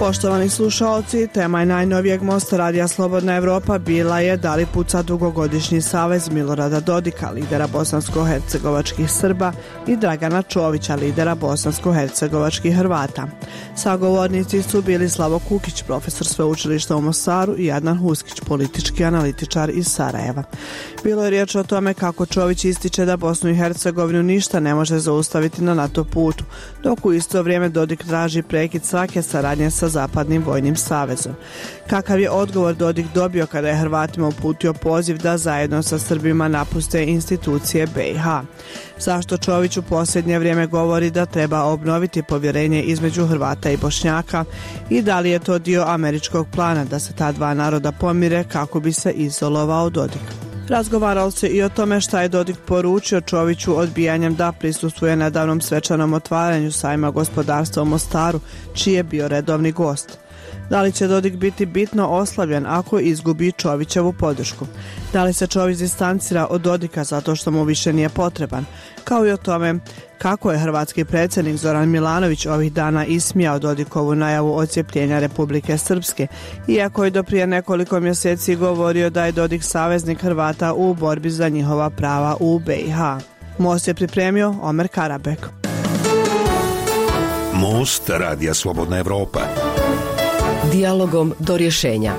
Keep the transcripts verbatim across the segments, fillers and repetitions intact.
Poštovani slušaoci, tema je najnovijeg Mosta Radija Slobodna Evropa bila je da li puca dugogodišnji savez Milorada Dodika, lidera bosansko-hercegovačkih Srba, i Dragana Čovića, lidera bosansko-hercegovačkih Hrvata. Sagovornici su bili Slavo Kukić, profesor sveučilišta u Mostaru, i Adnan Huskić, politički analitičar iz Sarajeva. Bilo je riječ o tome kako Čović ističe da Bosnu i Hercegovinu ništa ne može zaustaviti na NATO putu, dok u isto vrijeme Dodik traži prekid svake saradnje sa Zapadnim vojnim savezom. Kakav je odgovor Dodik dobio kada je Hrvatima uputio poziv da zajedno sa Srbima napuste institucije B i H? Zašto Čović u posljednje vrijeme govori da treba obnoviti povjerenje između Hrvata i Bošnjaka i da li je to dio američkog plana da se ta dva naroda pomire kako bi se izolovao Dodik? Razgovaralo se i o tome šta je Dodik poručio Čoviću odbijanjem da prisustvuje nedavnom svečanom otvaranju sajma gospodarstva u Mostaru, čiji je bio redovni gost. Da li će Dodik biti bitno oslavljen ako izgubi Čovićevu podršku? Da li se Čović distancira od Dodika zato što mu više nije potreban? Kao i o tome kako je hrvatski predsjednik Zoran Milanović ovih dana ismijao Dodikovu najavu odcijepljenja Republike Srpske, iako je do prije nekoliko mjeseci govorio da je Dodik saveznik Hrvata u borbi za njihova prava u B i H. Most je pripremio Omer Karabek. Most Radija Slobodna Evropa. Dijalogom do rješenja.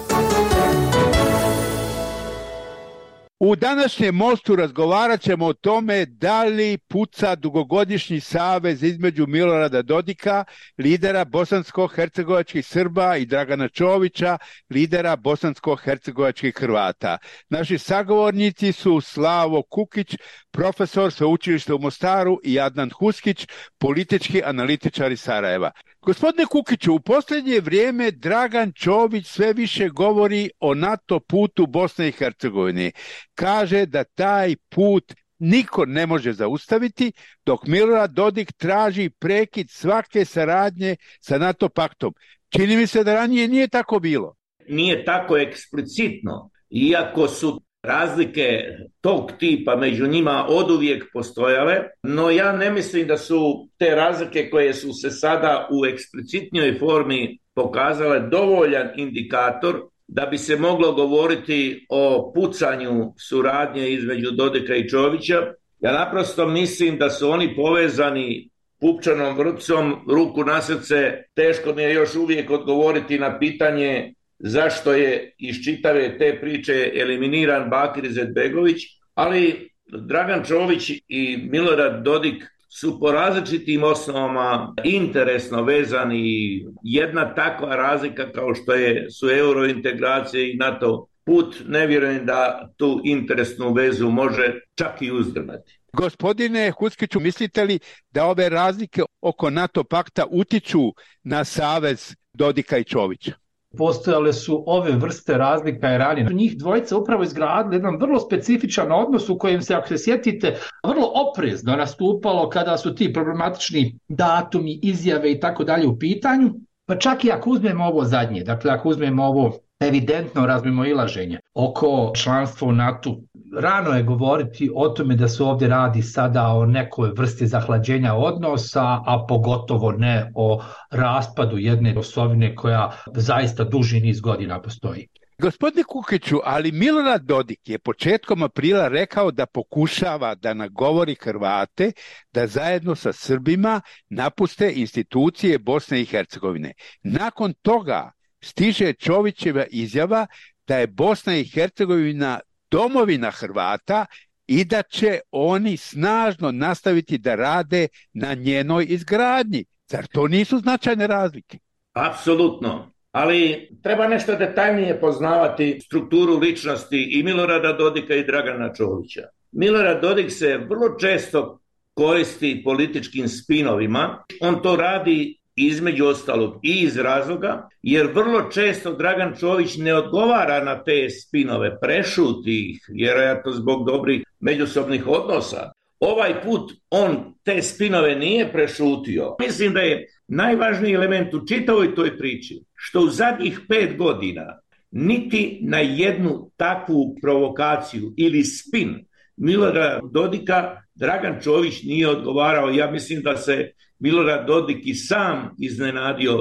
U današnjem Mostu razgovarat ćemo o tome da li puca dugogodišnji savez između Milorada Dodika, lidera bosansko-hercegovačkih Srba, i Dragana Čovića, lidera bosansko-hercegovačkih Hrvata. Naši sagovornici su Slavo Kukić, profesor sveučilišta u Mostaru, i Adnan Huskić, politički analitičar iz Sarajeva. Gospodine Kukiću, u posljednje vrijeme Dragan Čović sve više govori o NATO putu Bosne i Hercegovine. Kaže da taj put niko ne može zaustaviti, dok Milorad Dodik traži prekid svake saradnje sa NATO paktom. Čini mi se da ranije nije tako bilo. Nije tako eksplicitno, iako su razlike tog tipa među njima oduvijek postojale, no ja ne mislim da su te razlike koje su se sada u eksplicitnijoj formi pokazale dovoljan indikator da bi se moglo govoriti o pucanju suradnje između Dodika i Čovića. Ja naprosto mislim da su oni povezani pupčanom vrpcom, ruku na srce. Teško mi je još uvijek odgovoriti na pitanje zašto je iz čitave te priče eliminiran Bakir Izetbegović, ali Dragan Čović i Milorad Dodik su po različitim osnovama interesno vezani. Jedna takva razlika kao što je, su eurointegracije i NATO put, ne vjerujem da tu interesnu vezu može čak i uzdrmati. Gospodine Huskiću, mislite li da ove razlike oko NATO pakta utiču na savez Dodika i Čovića? Postojale su ove vrste razlika i ranije. Njih dvojica upravo izgradili jedan vrlo specifičan odnos u kojem se, ako se sjetite, vrlo oprezno nastupalo kada su ti problematični datumi, izjave i tako dalje u pitanju. Pa čak i ako uzmemo ovo zadnje, dakle ako uzmemo ovo evidentno razmimoilaženje oko članstva u NATO, rano je govoriti o tome da se ovdje radi sada o nekoj vrsti zahlađenja odnosa, a pogotovo ne o raspadu jedne osovine koja zaista duži niz godina postoji. Gospodine Kukiću, ali Milorad Dodik je početkom aprila rekao da pokušava da nagovori Hrvate da zajedno sa Srbima napuste institucije Bosne i Hercegovine. Nakon toga stiže Čovićeva izjava da je Bosna i Hercegovina domovina Hrvata i da će oni snažno nastaviti da rade na njenoj izgradnji. Zar to nisu značajne razlike? Apsolutno, ali treba nešto detaljnije poznavati strukturu ličnosti i Milorada Dodika i Dragana Čovića. Milorad Dodik se vrlo često koristi političkim spinovima. On to radi između ostalog i iz razloga, jer vrlo često Dragan Čović ne odgovara na te spinove, prešuti ih, vjerojatno zbog dobrih međusobnih odnosa. Ovaj put on te spinove nije prešutio. Mislim da je najvažniji element u čitavoj toj priči, što u zadnjih pet godina niti na jednu takvu provokaciju ili spin Milorada Dodika Dragan Čović nije odgovarao. Ja mislim da se Milorad Dodik i sam iznenadio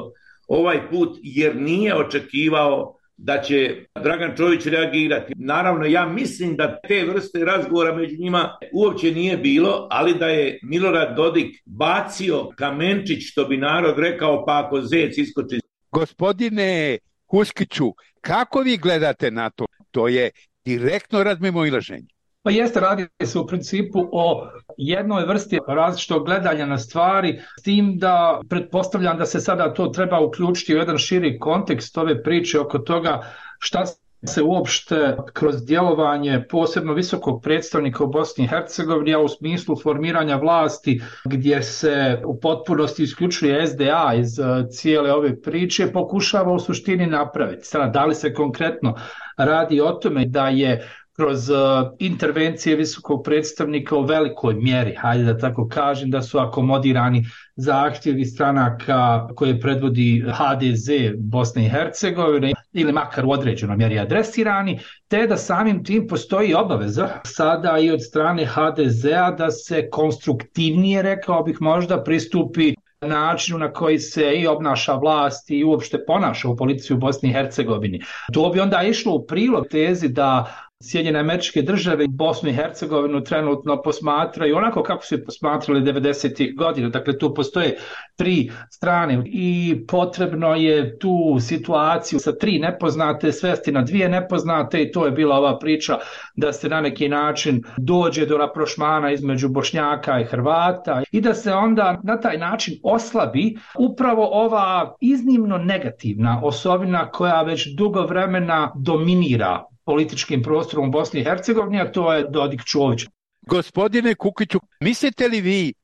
ovaj put jer nije očekivao da će Dragan Čović reagirati. Naravno, ja mislim da te vrste razgovora među njima uopće nije bilo, ali da je Milorad Dodik bacio kamenčić, što bi narod rekao, pa ako zec iskoči. Gospodine Huskiću, kako vi gledate na to? To je direktno razmimoilaženje. Pa jeste, radi se u principu o jednoj vrsti različitog gledanja na stvari, s tim da pretpostavljam da se sada to treba uključiti u jedan širi kontekst ove priče oko toga šta se uopšte kroz djelovanje posebno visokog predstavnika u Bosni i Hercegovini, a u smislu formiranja vlasti gdje se u potpunosti isključuje S D A iz cijele ove priče, pokušava u suštini napraviti. Sada, da li se konkretno radi o tome da je kroz uh, intervencije visokog predstavnika u velikoj mjeri, hajde da tako kažem, da su akomodirani zahtjevi stranaka koje predvodi H D Z Bosne i Hercegovine ili makar u određenoj mjeri adresirani, te da samim tim postoji obaveza sada i od strane H D Z-a da se konstruktivnije, rekao bih možda, pristupi načinu na koji se i obnaša vlast i uopšte ponaša u politici u Bosni i Hercegovini. To bi onda išlo u prilog tezi da Sjedinjene Američke Države Bosnu i Hercegovinu trenutno posmatraju onako kako su je posmatrali devedesetih godina. Dakle, tu postoje tri strane i potrebno je tu situaciju sa tri nepoznate svesti na dvije nepoznate i to je bila ova priča da se na neki način dođe do raprošmana između Bošnjaka i Hrvata i da se onda na taj način oslabi upravo ova iznimno negativna osobina koja već dugo vremena dominira političkim prostorom u Bosni i Hercegovini, a to je Dodik Čović. Gospodine Kukiću, mislite li vi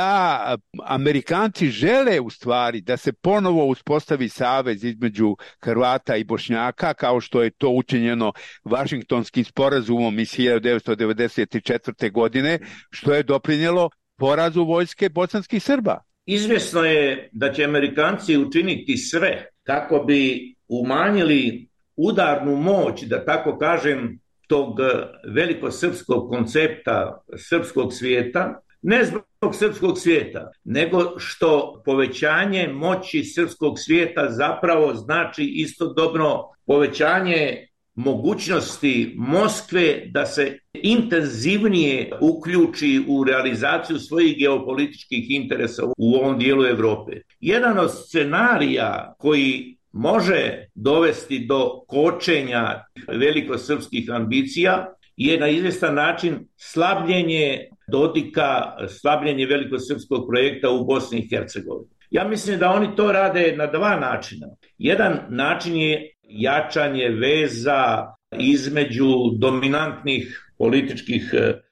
da Amerikanci žele u stvari da se ponovo uspostavi savez između Hrvata i Bošnjaka, kao što je to učinjeno Vašingtonskim sporazumom iz hiljadu devetsto devedeset četvrte. godine, što je doprinijelo porazu vojske bosanskih Srba? Izvjesno je da će Amerikanci učiniti sve kako bi umanjili udarnu moć, da tako kažem, tog velikosrpskog koncepta srpskog svijeta, ne zbog srpskog svijeta, nego što povećanje moći srpskog svijeta zapravo znači istodobno povećanje mogućnosti Moskve da se intenzivnije uključi u realizaciju svojih geopolitičkih interesa u ovom dijelu Europe. Jedan od scenarija koji može dovesti do kočenja velikosrpskih ambicija je na izvjestan način slabljenje Dodika, slabljenje velikosrpskog projekta u Bosni i Hercegovini. Ja mislim da oni to rade na dva načina. Jedan način je jačanje veza između dominantnih političkih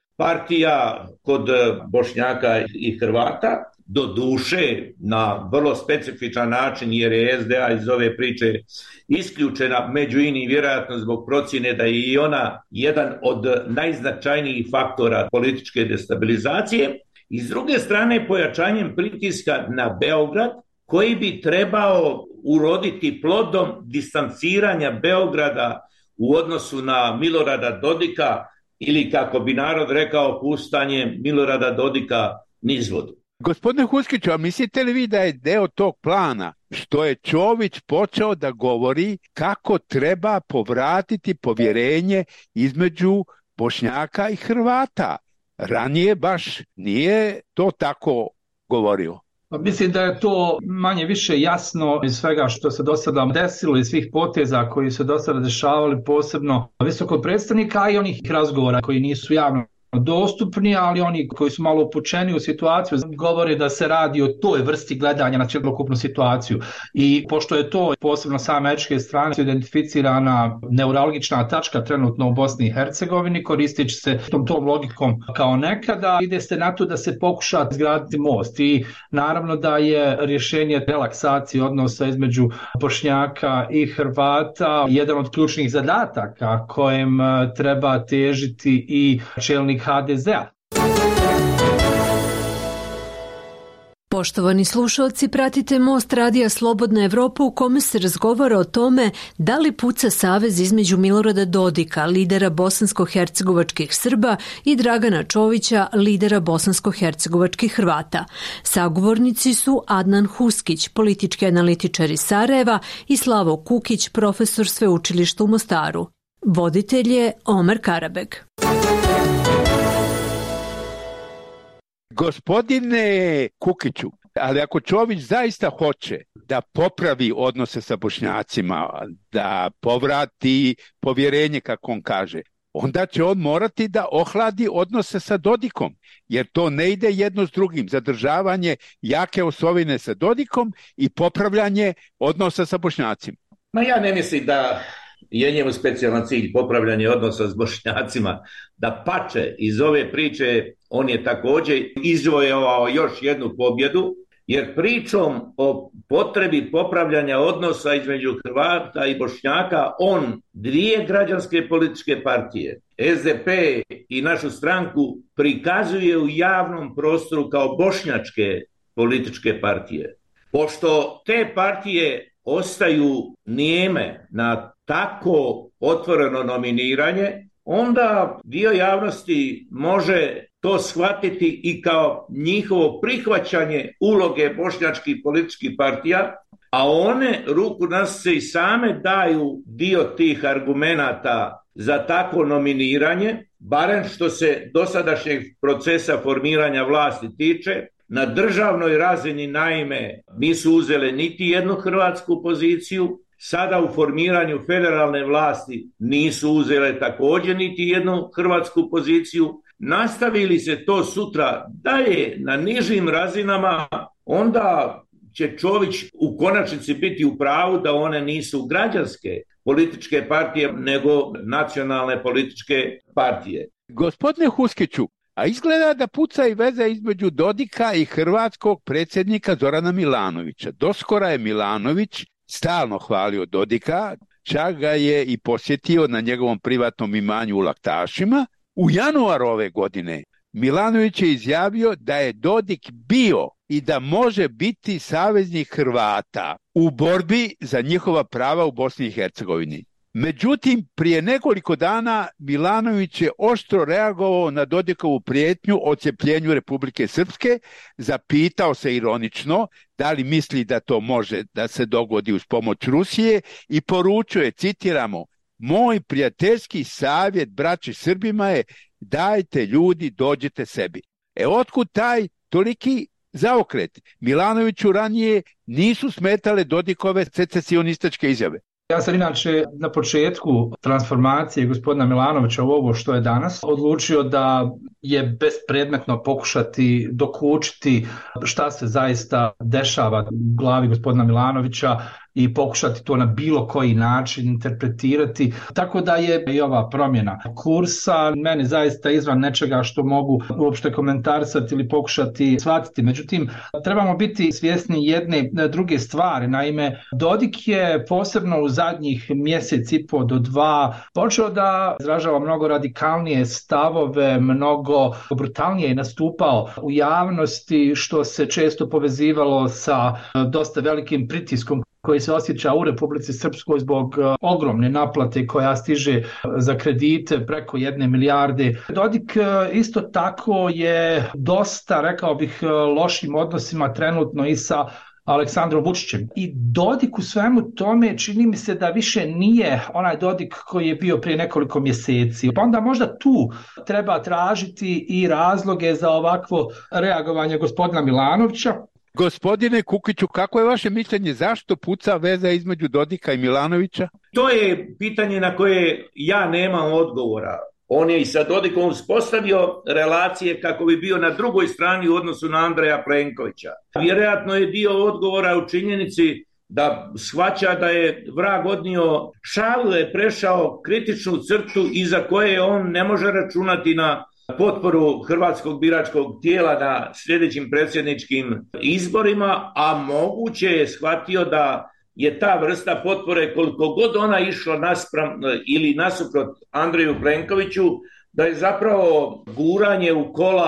partija kod Bošnjaka i Hrvata, do duše na vrlo specifičan način, jer je S D A iz ove priče isključena, među inim vjerojatno zbog procjene da je i ona jedan od najznačajnijih faktora političke destabilizacije, i s druge strane pojačanjem pritiska na Beograd, koji bi trebao uroditi plodom distanciranja Beograda u odnosu na Milorada Dodika, ili kako bi narod rekao, puštanje Milorada Dodika niz vodu. Gospodine Huskiću, a mislite li vi da je deo tog plana što je Čović počeo da govori kako treba povratiti povjerenje između Bošnjaka i Hrvata? Ranije baš nije to tako govorio. Mislim da je to manje više jasno iz svega što se do sada desilo i svih poteza koji se do sada dešavali, posebno visokog predstavnika, a i onih razgovora koji nisu javno dostupni, ali oni koji su malo upućeni u situaciju govore da se radi o toj vrsti gledanja na cjelokupnu situaciju. I pošto je to posebno sa američke strane identificirana neuralgična tačka trenutno u Bosni i Hercegovini, koristeći se tom, tom logikom kao nekada, ide se na to da se pokuša izgraditi most. I naravno da je rješenje relaksacije odnosa između Bošnjaka i Hrvata jedan od ključnih zadataka kojem treba težiti i čelnik H D Z-a. Poštovani slušalci, pratite Most radija Slobodna Evropa u kome se razgovara o tome da li puca savez između Milorada Dodika, lidera bosansko-hercegovačkih Srba, i Dragana Čovića, lidera bosansko-hercegovačkih Hrvata. Sagovornici su Adnan Huskić, politički analitičar iz Sarajeva, i Slavo Kukić, profesor sveučilišta u Mostaru. Voditelj je Omer Karabeg. Gospodine Kukiću, ali ako Čović zaista hoće da popravi odnose sa Bošnjacima, da povrati povjerenje, kako on kaže, onda će on morati da ohladi odnose sa Dodikom, jer to ne ide jedno s drugim. Zadržavanje jake osovine sa Dodikom i popravljanje odnosa sa Bošnjacima. Ma ja ne mislim da je njemu specijalan cilj popravljanje odnosa s Bošnjacima. Da pače iz ove priče on je također izvojevao još jednu pobjedu, jer pričom o potrebi popravljanja odnosa između Hrvata i Bošnjaka on dvije građanske političke partije, S D P i našu stranku, prikazuje u javnom prostoru kao bošnjačke političke partije. Pošto te partije ostaju nijeme na tako otvoreno nominiranje, onda dio javnosti može to shvatiti i kao njihovo prihvaćanje uloge bošnjačkih političkih partija, a one ruku na srce i same daju dio tih argumenata za takvo nominiranje, barem što se dosadašnjeg procesa formiranja vlasti tiče. Na državnoj razini naime nisu uzele niti jednu hrvatsku poziciju, sada u formiranju federalne vlasti nisu uzele također niti jednu hrvatsku poziciju. Nastavi se to sutra dalje na nižim razinama, onda će Čović u konačnici biti u pravu da one nisu građanske političke partije, nego nacionalne političke partije. Gospodine Huskiću, a izgleda da puca i veza između Dodika i hrvatskog predsjednika Zorana Milanovića. Doskora je Milanović stalno hvalio Dodika, čak ga je i posjetio na njegovom privatnom imanju u Laktašima. U januaru ove godine Milanović je izjavio da je Dodik bio i da može biti saveznik Hrvata u borbi za njihova prava u Bosni i Hercegovini. Međutim, prije nekoliko dana Milanović je oštro reagovao na Dodikovu prijetnju o odcjepljenju Republike Srpske, zapitao se ironično da li misli da to može da se dogodi uz pomoć Rusije i poručio je, citiramo, moj prijateljski savjet braći Srbima je dajte ljudi, dođite sebi. E otkud taj toliki zaokret? Milanoviću ranije nisu smetale Dodikove secesionističke izjave. Ja sam inače na početku transformacije gospodina Milanovića u ovo što je danas odlučio da je bespredmetno pokušati dokučiti šta se zaista dešava u glavi gospodina Milanovića i pokušati to na bilo koji način interpretirati. Tako da je i ova promjena kursa meni zaista izvan nečega što mogu uopšte komentarisati ili pokušati shvatiti. Međutim, trebamo biti svjesni jedne druge stvari. Naime, Dodik je posebno u zadnjih mjesec i po do dva počeo da izražava mnogo radikalnije stavove, mnogo brutalnije nastupao u javnosti, što se često povezivalo sa dosta velikim pritiskom koji se osjeća u Republici Srpskoj zbog ogromne naplate koja stiže za kredite preko jedne milijarde. Dodik isto tako je dosta, rekao bih, lošim odnosima trenutno i sa Aleksandrom Vučićem. I Dodik u svemu tome čini mi se da više nije onaj Dodik koji je bio prije nekoliko mjeseci. Pa onda možda tu treba tražiti i razloge za ovakvo reagovanje gospodina Milanovića. Gospodine Kukiću, kako je vaše mišljenje, zašto puca veza između Dodika i Milanovića? To je pitanje na koje ja nemam odgovora. On je i sa Dodikom uspostavio relacije kako bi bio na drugoj strani u odnosu na Andreja Plenkovića. Vjerojatno je dio odgovora u činjenici da shvaća da je vrag odnio šalu, je prešao kritičnu crtu iza koje on ne može računati na potporu hrvatskog biračkog tijela na sljedećim predsjedničkim izborima, a moguće je shvatio da je ta vrsta potpore, koliko god ona išla naspram ili nasuprot Andreju Plenkoviću, da je zapravo guranje u kola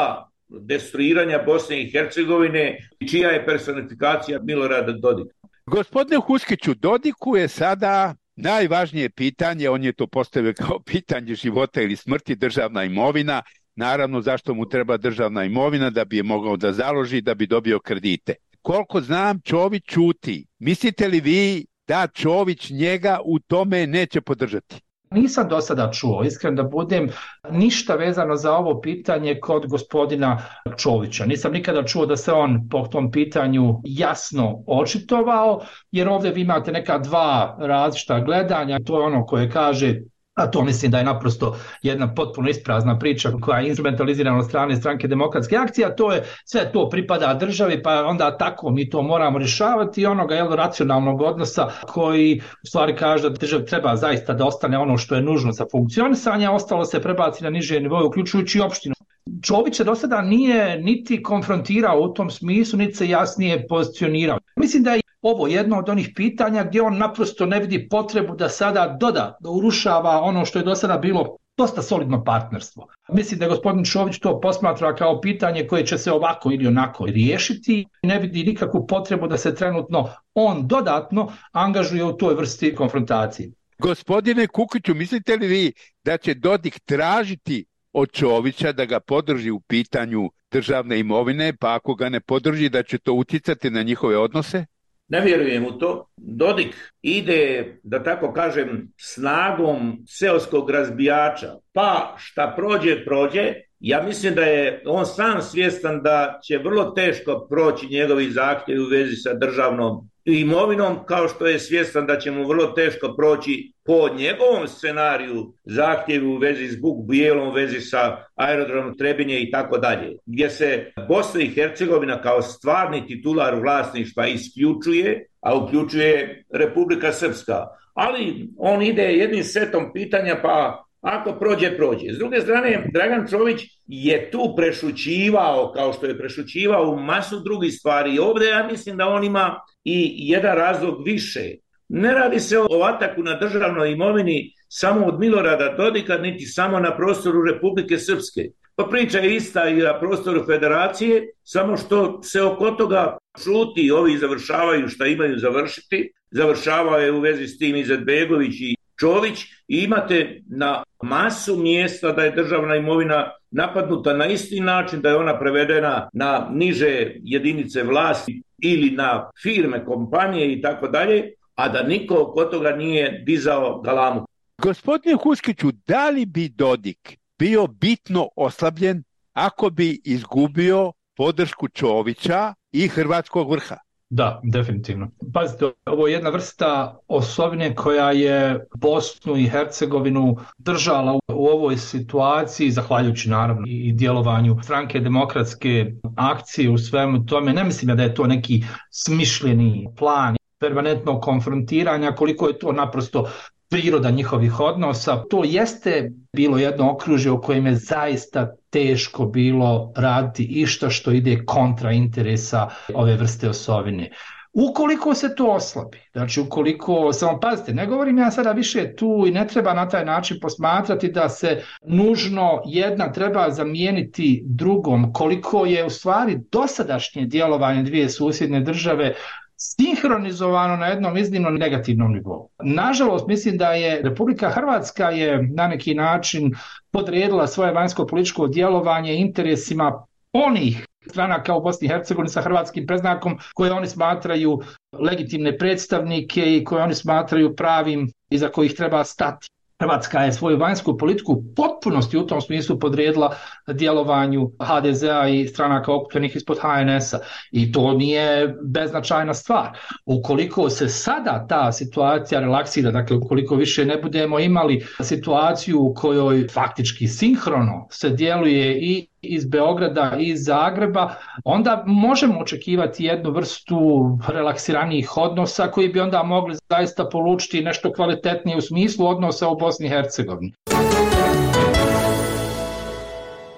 destruiranja Bosne i Hercegovine, čija je personifikacija Milorada Dodika. Gospodine Huskiću, Dodiku je sada najvažnije pitanje, on je to postavio kao pitanje života ili smrti, državna imovina. Naravno, zašto mu treba državna imovina? Da bi je mogao da založi, da bi dobio kredite. Koliko znam, Čović ćuti. Mislite li vi da Čović njega u tome neće podržati? Nisam do sada čuo, iskren da budem, ništa vezano za ovo pitanje kod gospodina Čovića. Nisam nikada čuo da se on po tom pitanju jasno očitovao, jer ovdje vi imate neka dva različita gledanja. To je ono koje kaže, a to mislim da je naprosto jedna potpuno isprazna priča koja je instrumentalizirana od strane Stranke demokratske akcije, a to je sve to pripada državi, pa onda tako mi to moramo rješavati, i onoga jel, racionalnog odnosa koji u stvari kaže da državi treba zaista da ostane ono što je nužno za funkcionisanje, a ostalo se prebaci na niže nivoje, uključujući opštinu. Čović se do sada nije niti konfrontirao u tom smislu, niti se jasnije pozicionirao. Mislim da je ovo jedno od onih pitanja gdje on naprosto ne vidi potrebu da sada doda, da urušava ono što je do sada bilo dosta solidno partnerstvo. Mislim da je gospodin Čović to posmatra kao pitanje koje će se ovako ili onako riješiti. Ne vidi nikakvu potrebu da se trenutno on dodatno angažuje u toj vrsti konfrontacije. Gospodine Kukiću, mislite li vi da će Dodik tražiti od Čovića da ga podrži u pitanju državne imovine, pa ako ga ne podrži da će to utjecati na njihove odnose? Ne vjerujem u to. Dodik ide, da tako kažem, snagom seoskog razbijača. Pa šta prođe, prođe. Ja mislim da je on sam svjestan da će vrlo teško proći njegovi zahtjevi u vezi sa državnom imovinom, kao što je svjestan da će mu vrlo teško proći po njegovom scenariju zahtjevi u vezi s Buk Bijelom, u vezi sa aerodromom Trebinje i tako dalje, gdje se Bosna i Hercegovina kao stvarni titular vlasništva isključuje, a uključuje Republika Srpska. Ali on ide jednim setom pitanja, pa ako prođe, prođe. S druge strane, Dragan Čović je tu prešućivao, kao što je prešućivao u masu drugih stvari. I ovdje ja mislim da on ima i jedan razlog više. Ne radi se o ataku na državnoj imovini samo od Milorada Dodika, niti samo na prostoru Republike Srpske. Pa priča je ista i na prostoru Federacije, samo što se oko toga šuti i ovi završavaju šta imaju završiti. Završavao je u vezi s tim Izetbegović i Čović, i imate na masu mjesta da je državna imovina napadnuta na isti način, da je ona prevedena na niže jedinice vlasti ili na firme, kompanije i tako dalje, a da niko oko toga nije dizao galamu. Gospodine Huskiću, da li bi Dodik bio bitno oslabljen ako bi izgubio podršku Čovića i hrvatskog vrha? Da, definitivno. Pazite, ovo je jedna vrsta osobine koja je Bosnu i Hercegovinu držala u ovoj situaciji, zahvaljujući naravno i djelovanju Stranke demokratske akcije u svemu tome. Ne mislim da je to neki smišljeni plan permanentnog konfrontiranja, koliko je to naprosto priroda njihovih odnosa. To jeste bilo jedno okružje u kojem je zaista teško bilo raditi išta što ide kontra interesa ove vrste osovine. Ukoliko se to oslabi, znači ukoliko, samo pazite, ne govorim ja sada više tu i ne treba na taj način posmatrati da se nužno jedna treba zamijeniti drugom, koliko je u stvari dosadašnje djelovanje dvije susjedne države sinhronizovano na jednom iznimno negativnom nivou. Nažalost, mislim da je Republika Hrvatska je na neki način podredila svoje vanjsko-političko djelovanje interesima onih stranaka u Bosni i Hercegovini sa hrvatskim predznakom koje oni smatraju legitimne predstavnike i koje oni smatraju pravim iza kojih treba stati. Hrvatska je svoju vanjsku politiku u potpunosti u tom smislu podredila djelovanju ha de zea i stranaka okupljenih ispod ha en esa i to nije beznačajna stvar. Ukoliko se sada ta situacija relaksira, dakle ukoliko više ne budemo imali situaciju u kojoj faktički sinhrono se djeluje i iz Beograda i iz Zagreba, onda možemo očekivati jednu vrstu relaksiranijih odnosa koji bi onda mogli zaista polučiti nešto kvalitetnije u smislu odnosa u Bosni i Hercegovini.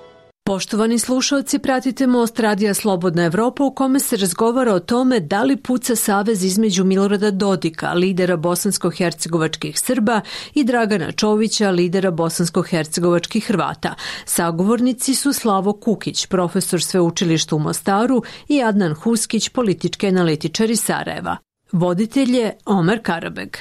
Poštovani slušalci, pratite Most radija Slobodna Evropa u kome se razgovara o tome da li puca savez između Milorada Dodika, lidera bosansko-hercegovačkih Srba, i Dragana Čovića, lidera bosansko-hercegovačkih Hrvata. Sagovornici su Slavo Kukić, profesor sveučilišta u Mostaru, i Adnan Huskić, politički analitičar iz Sarajeva. Voditelj je Omer Karabeg.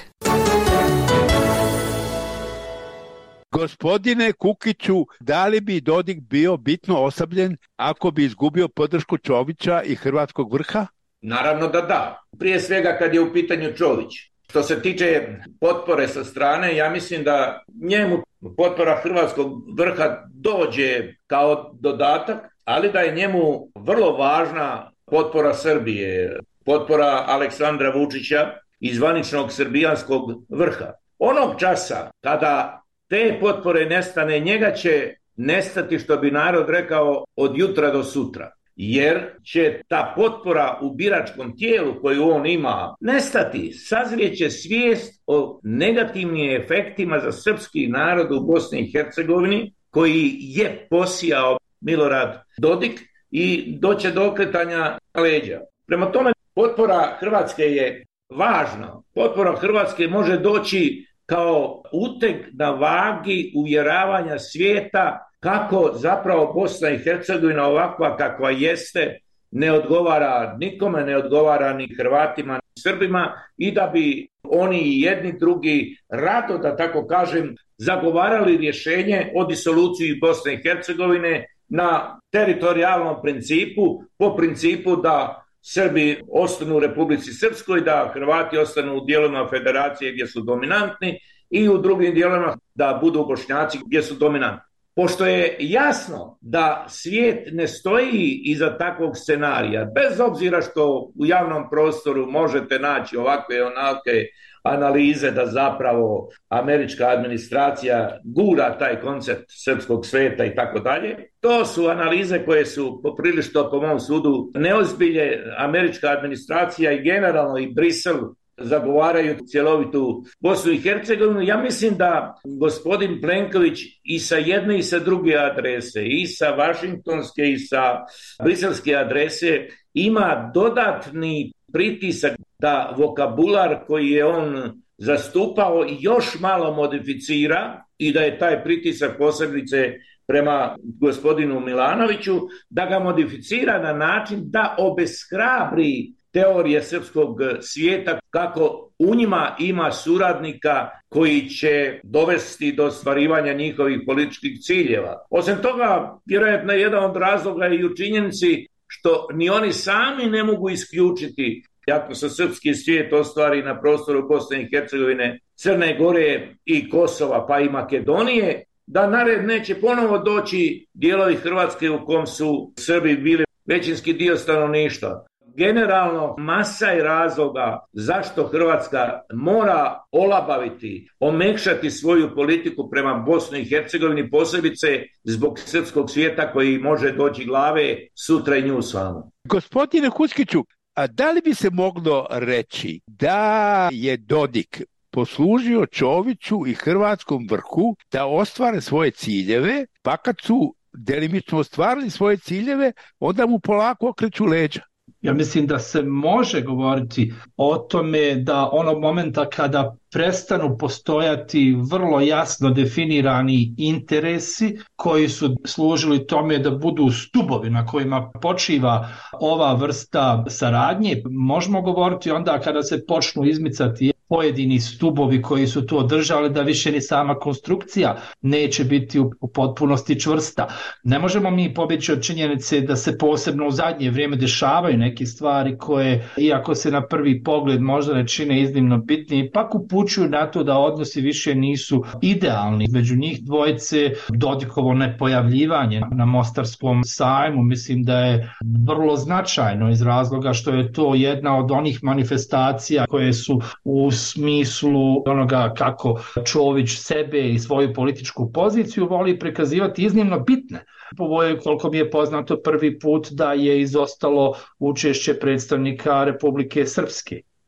Gospodine Kukiću, da li bi Dodik bio bitno oslabljen ako bi izgubio podršku Čovića i hrvatskog vrha? Naravno da da. Prije svega kad je u pitanju Čović. Što se tiče potpore sa strane, ja mislim da njemu potpora hrvatskog vrha dođe kao dodatak, ali da je njemu vrlo važna potpora Srbije, potpora Aleksandra Vučića i zvaničnog srbijanskog vrha. Onog časa kada te potpore nestane, njega će nestati, što bi narod rekao, od jutra do sutra. Jer će ta potpora u biračkom tijelu koju on ima nestati. Sazrijeće svijest o negativnim efektima za srpski narod u Bosni i Hercegovini koji je posijao Milorad Dodik i doće do okretanja leđa. Prema tome, potpora Hrvatske je važna. Potpora Hrvatske može doći kao uteg na vagi uvjeravanja svijeta kako zapravo Bosna i Hercegovina ovakva kakva jeste ne odgovara nikome, ne odgovara ni Hrvatima ni Srbima i da bi oni i jedni drugi rado, da tako kažem, zagovarali rješenje o disoluciji Bosne i Hercegovine na teritorijalnom principu, po principu da Srbi ostanu u Republici Srpskoj, da Hrvati ostanu u dijelovima federacije gdje su dominantni i u drugim dijelovima da budu Bošnjaci gdje su dominantni. Pošto je jasno da svijet ne stoji iza takvog scenarija, bez obzira što u javnom prostoru možete naći ovakve onake analize da zapravo američka administracija gura taj koncept srpskog sveta i tako dalje. To su analize koje su poprilično, po mom sudu, neozbilje. Američka administracija i generalno i Brisel zagovaraju cjelovitu Bosnu i Hercegovinu. Ja mislim da gospodin Plenković i sa jedne i sa druge adrese, i sa vašingtonske i sa briselske adrese, ima dodatni pritisak da vokabular koji je on zastupao još malo modificira i da je taj pritisak posebice prema gospodinu Milanoviću, da ga modificira na način da obeshrabri teorije srpskog svijeta kako u njima ima suradnika koji će dovesti do ostvarivanja njihovih političkih ciljeva. Osim toga, vjerojatno je jedan od razloga i u činjenici što ni oni sami ne mogu isključiti ako se srpski svijet ostvari na prostoru Bosne i Hercegovine, Crne Gore i Kosova pa i Makedonije, da nared neće ponovo doći dijelovi Hrvatske u kom su Srbi bili većinski dio stanovništva. Generalno, masa je razloga zašto Hrvatska mora olabaviti, omekšati svoju politiku prema Bosni i Hercegovini, posebice zbog srpskog svijeta koji može doći glave sutra i nju samu. Gospodine Huskiću, a da li bi se moglo reći da je Dodik poslužio Čoviću i hrvatskom vrhu da ostvare svoje ciljeve, pa kad su delimično ostvarili svoje ciljeve, onda mu polako okreću leđa? Ja mislim da se može govoriti o tome da onog momenta kada prestanu postojati vrlo jasno definirani interesi koji su služili tome da budu stubovi na kojima počiva ova vrsta saradnje, možemo govoriti onda kada se počnu izmicati pojedini stubovi koji su to održali, da više ni sama konstrukcija neće biti u potpunosti čvrsta. Ne možemo mi pobjeći od činjenice da se posebno u zadnje vrijeme dešavaju neke stvari koje, iako se na prvi pogled možda ne čine iznimno bitni, ipak upućuju na to da odnosi više nisu idealni. Među njih dvojice Dodikovo nepojavljivanje na Mostarskom sajmu mislim da je vrlo značajno iz razloga što je to jedna od onih manifestacija koje su u smislu onoga kako Čović sebe i svoju političku poziciju voli prikazivati iznimno bitne. Ovo je, koliko mi je poznato, prvi put da je izostalo učešće predstavnika Republike Srpske.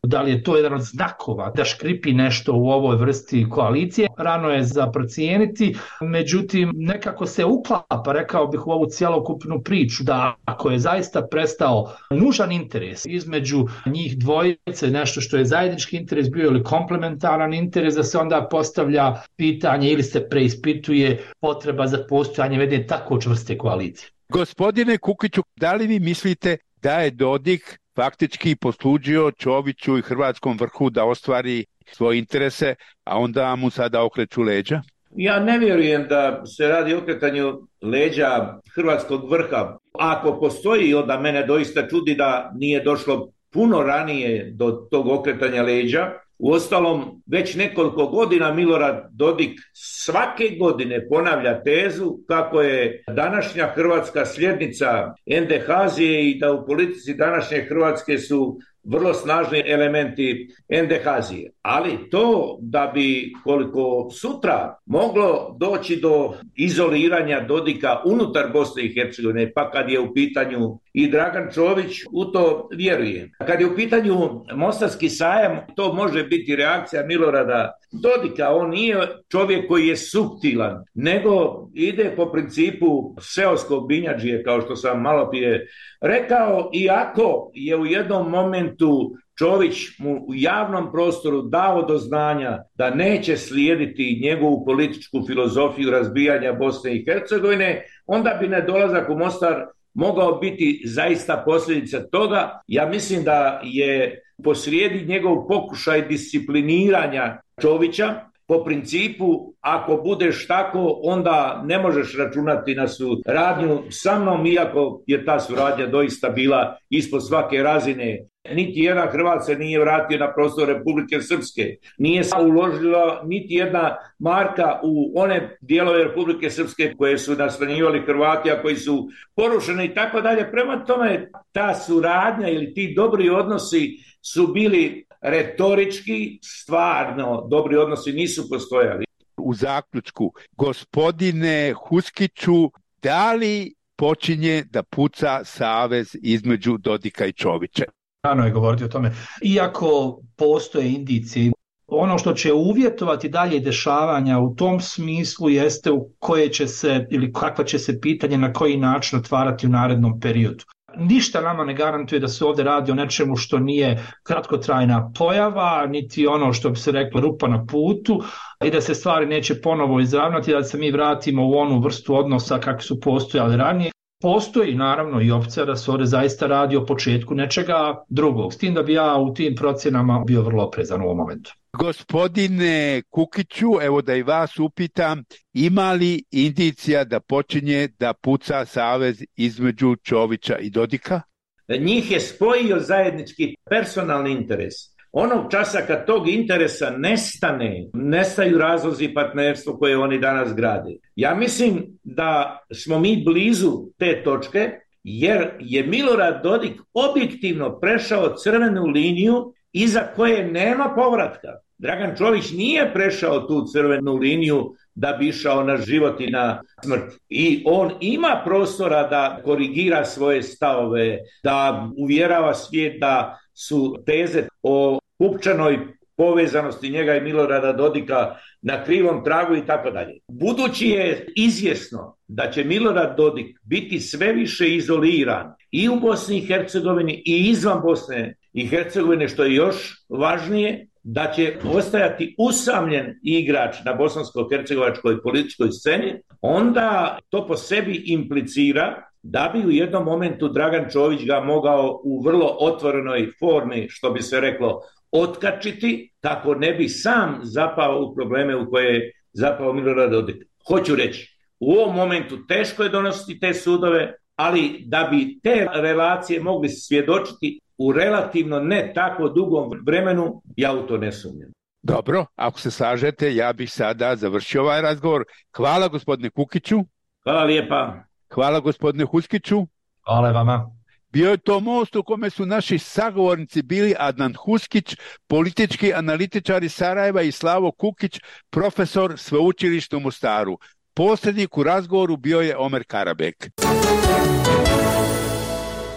Da li je to jedan od znakova da škripi nešto u ovoj vrsti koalicije? Rano je za procijeniti, međutim nekako se uklapa, rekao bih, u ovu cjelokupnu priču da ako je zaista prestao nužan interes između njih dvojice, nešto što je zajednički interes bio ili komplementaran interes, da se onda postavlja pitanje ili se preispituje potreba za postojanje jedne tako čvrste koalicije. Gospodine Kukiću, da li vi mislite da je Dodik faktički poslužio Čoviću i hrvatskom vrhu da ostvari svoje interese, a onda mu sada okreću leđa? Ja ne vjerujem da se radi o okretanju leđa hrvatskog vrha. Ako postoji, onda mene doista čudi da nije došlo puno ranije do tog okretanja leđa. Uostalom, već nekoliko godina Milorad Dodik svake godine ponavlja tezu kako je današnja Hrvatska sljednica Endehazije i da u politici današnje Hrvatske su vrlo snažni elementi Endehazije. Ali to da bi koliko sutra moglo doći do izoliranja Dodika unutar Bosne i Hercegovine, pa kad je u pitanju i Dragan Čović, u to vjerujem. Kad je u pitanju Mostarski sajam, to može biti reakcija Milorada Dodika. On nije čovjek koji je suptilan, nego ide po principu seoskog binjadžije, kao što sam malo prije rekao, iako je u jednom momentu Čović mu u javnom prostoru dao do znanja da neće slijediti njegovu političku filozofiju razbijanja Bosne i Hercegovine, onda bi nedolazak u Mostar mogao biti zaista posljedica toga. Ja mislim da je posrijedi njegov pokušaj discipliniranja Čovića po principu ako budeš tako, onda ne možeš računati na suradnju sa mnom, iako je ta suradnja doista bila ispod svake razine. Niti jedan Hrvat se nije vratio na prostor Republike Srpske. Nije se uložila niti jedna marka u one dijelove Republike Srpske koje su nastanjivali Hrvati, a koji su porušeni i tako dalje. Prema tome, ta suradnja ili ti dobri odnosi su bili retorički, stvarno dobri odnosi nisu postojali. U zaključku, gospodine Huskiću, da li počinje da puca savez između Dodika i Čovića? Rano je govoriti o tome. Iako postoje indicije, ono što će uvjetovati dalje dešavanja u tom smislu jeste u koje će se ili kakva će se pitanje na koji način otvarati u narednom periodu. Ništa nama ne garantuje da se ovdje radi o nečemu što nije kratkotrajna pojava, niti ono što bi se reklo rupa na putu i da se stvari neće ponovo izravnati, da se mi vratimo u onu vrstu odnosa kakvi su postojali ranije. Postoji naravno i opcija da se ovdje zaista radi o početku nečega drugog, s tim da bi ja u tim procjenama bio vrlo oprezan u ovom momentu. Gospodine Kukiću, evo da i vas upitam, ima li indicija da počinje da puca savez između Čovića i Dodika? Njih je spojio zajednički personalni interes. Onog časa kad tog interesa nestane, nestaju razlozi partnerstva koje oni danas grade. Ja mislim da smo mi blizu te točke, jer je Milorad Dodik objektivno prešao crvenu liniju iza koje nema povratka. Dragan Čović nije prešao tu crvenu liniju da bi išao na život i na smrt. I on ima prostora da korigira svoje stavove, da uvjerava svijet da su teze o pupčanoj povezanosti njega i Milorada Dodika na krivom tragu i tako dalje. Budući je izvjesno da će Milorad Dodik biti sve više izoliran i u Bosni i Hercegovini i izvan Bosne i Hercegovine, što je još važnije, da će ostajati usamljen igrač na bosansko-hercegovačkoj političkoj sceni, onda to po sebi implicira da bi u jednom momentu Dragan Čović ga mogao u vrlo otvorenoj formi, što bi se reklo, otkačiti, kako ne bi sam zapao u probleme u koje je zapao Milorad Dodik. Hoću reći, u ovom momentu teško je donositi te sudove, ali da bi te relacije mogli svjedočiti u relativno ne tako dugom vremenu, ja u to ne sumnjam. Dobro, ako se slažete, ja bih sada završio ovaj razgovor. Hvala gospodine Kukiću. Hvala lijepa. Hvala gospodine Huskiću. Hvala vama. Bio je to most u kome su naši sagovornici bili Adnan Huskić, politički analitičar iz Sarajeva, i Slavo Kukić, profesor sveučilišta u Mostaru. Posrednik u razgovoru bio je Omer Karabek.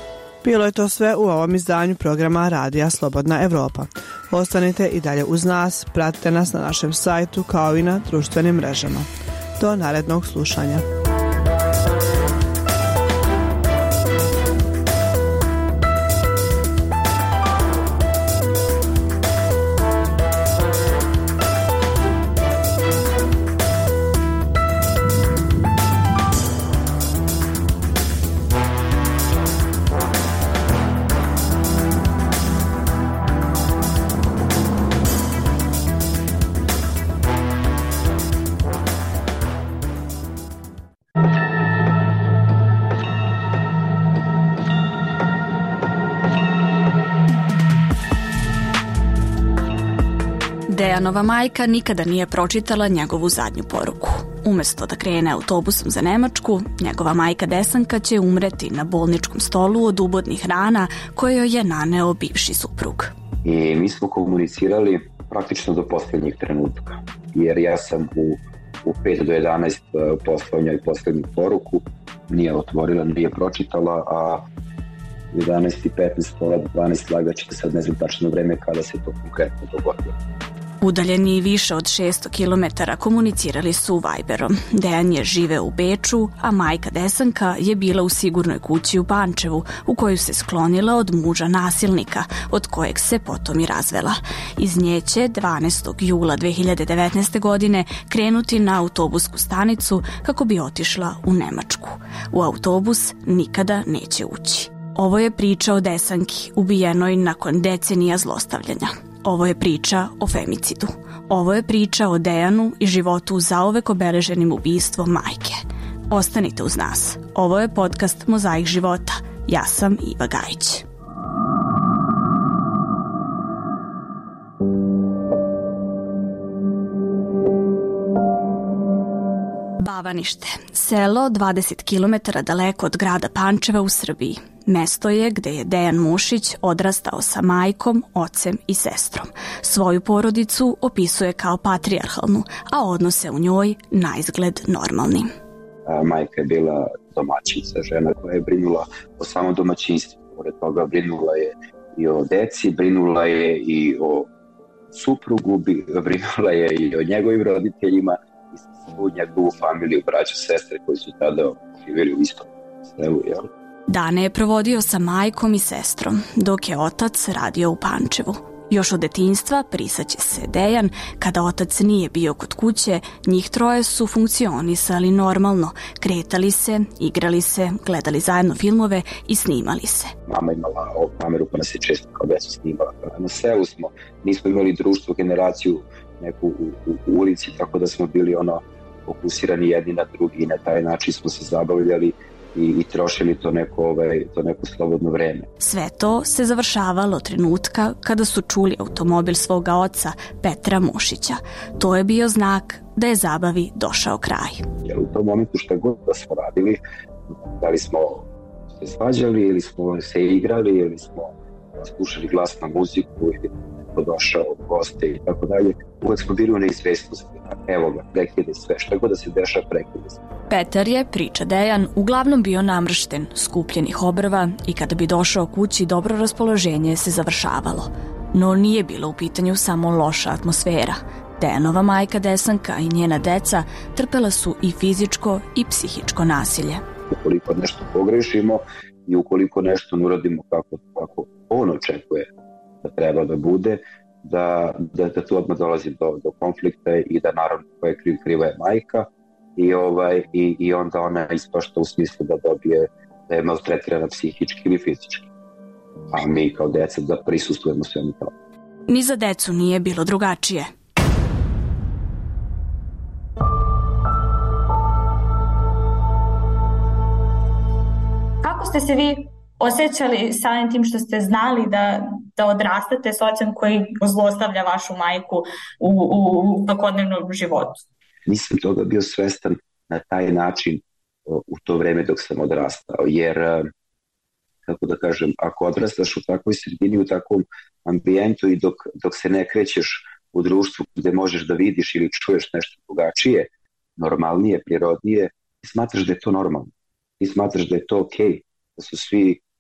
Bilo je to sve u ovom izdanju programa Radija Slobodna Evropa. Ostanite i dalje uz nas, pratite nas na našem sajtu kao i na društvenim mrežama. Do narednog slušanja. Dejanova majka nikada nije pročitala njegovu zadnju poruku. Umesto da krene autobusom za Nemačku, njegova majka Desanka će umreti na bolničkom stolu od ubodnih rana koje joj je naneo bivši suprug. I mi smo komunicirali praktično do posljednjeg trenutka, jer ja sam u, u pet do jedanaest poslao njoj posljednju poruku, nije otvorila, nije pročitala, a u jedanaest i petnaest, pola do dvanaest lagaćete, sad ne znam tačno vreme kada se to konkretno dogodilo. Udaljeni više od šesto kilometara komunicirali su Viberom. Dejan je živeo u Beču, a majka Desanka je bila u sigurnoj kući u Pančevu, u koju se sklonila od muža nasilnika, od kojeg se potom i razvela. Iz nje će dvanaestog jula dve hiljade devetnaeste. godine krenuti na autobusku stanicu kako bi otišla u Nemačku. U autobus nikada neće ući. Ovo je priča o Desanki, ubijenoj nakon decenija zlostavljanja. Ovo je priča o femicidu. Ovo je priča o Dejanu i životu zauvek obeleženim ubistvom majke. Ostanite uz nas. Ovo je podcast Mozaik života. Ja sam Iva Gajić. Bavanište, selo dvadeset kilometara daleko od grada Pančeva u Srbiji. Mesto je gde je Dejan Mušić odrastao sa majkom, ocem i sestrom. Svoju porodicu opisuje kao patrijarhalnu, a odnose u njoj naizgled normalnim. Majka je bila domaćica, žena koja je brinula o samom domaćinstvu. Pored toga brinula je i o deci, brinula je i o suprugu, brinula je i o njegovim roditeljima i svu njegovu familiju, braću, sestre koji su tada živjeli u istom selu, jel? Dane je provodio sa majkom i sestrom, dok je otac radio u Pančevu. Još od detinjstva prisaće se Dejan, kada otac nije bio kod kuće, njih troje su funkcionisali normalno, kretali se, igrali se, gledali zajedno filmove i snimali se. Mama imala ovu kameru pa nas je često kao decu snimala. Na selu smo, nismo imali društvo, generaciju neku u, u, u ulici, tako da smo bili ono fokusirani jedni na drugi i na taj način smo se zabavljali i, i trošili to neko, ovaj, to neko slobodno vreme. Sve to se završavalo trenutka kada su čuli automobil svoga oca, Petra Mušića. To je bio znak da je zabavi došao kraj. Jer u tom momentu šta god da smo radili, da li smo se svađali ili smo se igrali ili smo slušali glasnu muziku ili došao goste i tako dalje, uvek smo bili u neizvestnosti. Evo ga, prekide sve, šta god da se dešava, prekide sve. Petar je, priča Dejan, uglavnom bio namršten, skupljenih obrva i kada bi došao kući, dobro raspoloženje se završavalo. No nije bilo u pitanju samo loša atmosfera. Dejanova majka Desanka i njena deca trpela su i fizičko i psihičko nasilje. Ukoliko nešto pogrešimo i ukoliko nešto ne uradimo kako, kako on očekuje da treba da bude, da, da, da tu odmah dolazi do, do konflikta i da naravno koja je kriv, kriva je majka i, ovaj, i, i onda ona ispašta u smislu da dobije, da je maltretirana psihički ili fizički. A mi kao deca da prisustujemo svemu to. Ni za decu nije bilo drugačije. Kako ste se vi osjećali samim tim što ste znali da, da odrastate s ocem koji zlostavlja vašu majku u, u, u svakodnevnom životu? Nisam toga bio svestan na taj način u to vreme dok sam odrastao, jer, kako da kažem, ako odrastaš u takvoj sredini, u takvom ambijentu i dok, dok se ne krećeš u društvu gde možeš da vidiš ili čuješ nešto drugačije, normalnije, prirodnije, ti smatraš da je to normalno. Ti smatraš da je to okej, da su svi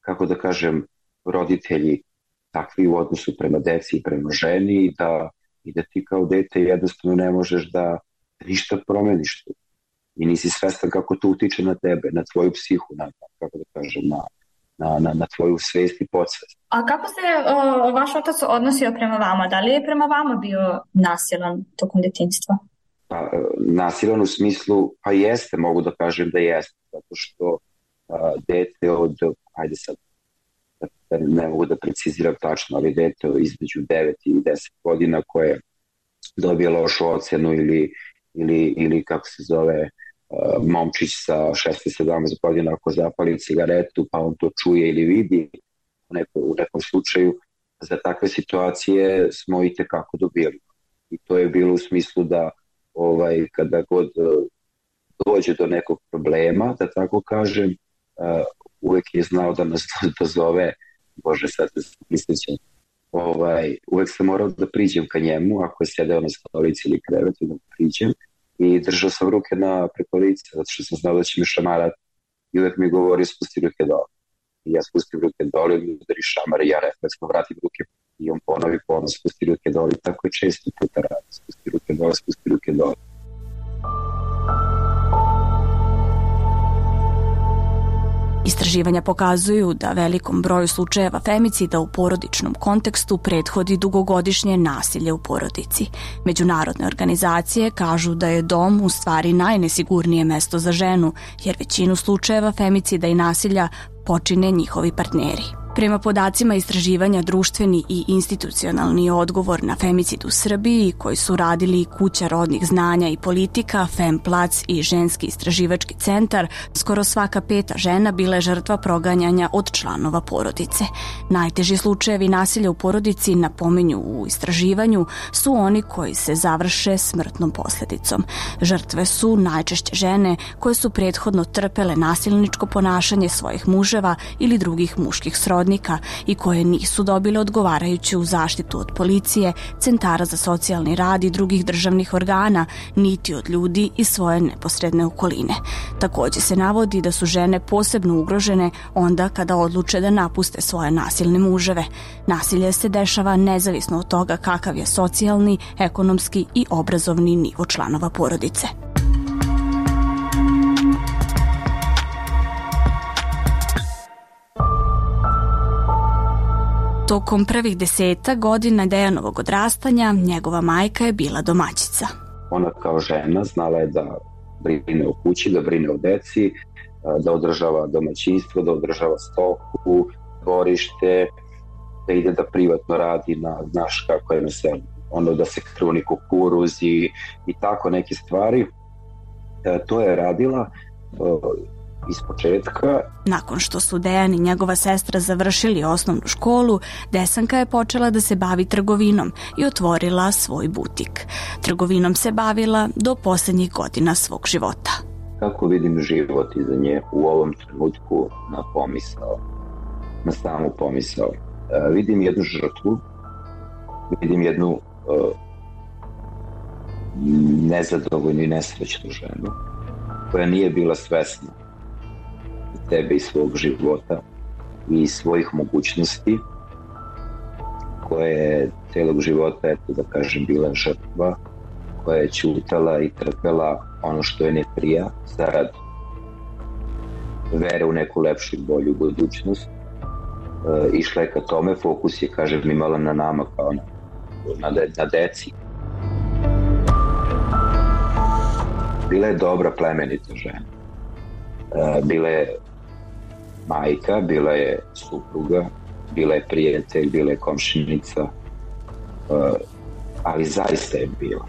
kako da kažem, roditelji takvi u odnosu prema deci i prema ženi i da, i da ti kao dete jednostavno ne možeš da ništa promeniš tu. I nisi svestan kako to utiče na tebe, na tvoju psihu, na, kako da kažem, na, na, na, na tvoju svest i podsvest. A kako se o, vaš otac odnosio prema vama? Da li je prema vama bio nasilan tokom detinjstva? Pa, nasilan u smislu, pa jeste, mogu da kažem da jeste, zato što a, dete od, ajde sad, da ne mogu da preciziram tačno, ali dete između devet i deset godina koje dobije lošu ocenu ili, ili, ili kako se zove, uh, momčić sa šesnaest sedamnaest godina ako zapali cigaretu pa on to čuje ili vidi u, neko, u nekom slučaju, za takve situacije smo i tekako dobili. I to je bilo u smislu da ovaj, kada god uh, dođe do nekog problema, da tako kažem, uh, uvek je znao da nas dozove. Bože, sad se mislećem. Ovaj, uvek sam morao da priđem ka njemu, ako je sedeo na stolici ili krevetu, da priđem i držao sam ruke na preko lice, zato što sam znao da će mi šamarati i uvek mi govori spusti ruke dole. I ja spustim ruke dole, mi udari šamar i ja refleksno vratim ruke i on ponovi ponovno spusti ruke dole i tako je često puta radi. Spusti ruke dole, spusti ruke dole. Istraživanja pokazuju da velikom broju slučajeva femicida u porodičnom kontekstu prethodi dugogodišnje nasilje u porodici. Međunarodne organizacije kažu da je dom u stvari najnesigurnije mesto za ženu, jer većinu slučajeva femicida i nasilja počine njihovi partneri. Prema podacima istraživanja društveni i institucionalni odgovor na femicid u Srbiji, koji su radili Kuća rodnih znanja i politika, Femplac i Ženski istraživački centar, skoro svaka peta žena bila je žrtva proganjanja od članova porodice. Najteži slučajevi nasilja u porodici, napominju u istraživanju, su oni koji se završe smrtnom posljedicom. Žrtve su najčešće žene koje su prethodno trpele nasilničko ponašanje svojih muževa ili drugih muških srodnika i koje nisu dobile odgovarajuću zaštitu od policije, centara za socijalni rad i drugih državnih organa, niti od ljudi iz svoje neposredne okoline. Također se navodi da su žene posebno ugrožene onda kada odluče da napuste svoje nasilne muževe. Nasilje se dešava nezavisno od toga kakav je socijalni, ekonomski i obrazovni nivo članova porodice. Tokom prvih deseta godina Dejanovog odrastanja njegova majka je bila domaćica. Ona kao žena znala je da brine o kući, da brine o deci, da održava domaćinstvo, da održava stoku, dvorište, da ide da privatno radi na, znaš kako je na selu, ono da se kruni kukuruz i, i tako neke stvari. E, to je radila iz početka. Nakon što su Dejan i njegova sestra završili osnovnu školu, Desanka je počela da se bavi trgovinom i otvorila svoj butik. Trgovinom se bavila do posljednjih godina svog života. Kako vidim život iza nje u ovom trenutku na pomisao, na samu pomisao. E, vidim jednu žrtvu, vidim jednu e, nezadovoljnu i nesrećnu ženu koja nije bila svesna tebe i svog života i svojih mogućnosti, koja je celog života, eto da kažem, bila žrtva, koja je ćutala i trpela ono što je ne prija zarad vere u neku lepšu i bolju budućnost. E, išla je ka tome, fokus je, kažem, imala na nama kao na, na, de, na deci. Bila je dobra, plemenita žena. E, bila je majka, bila je supruga, bila je prijatelj, bila je komšinica, e, ali zaista je bila.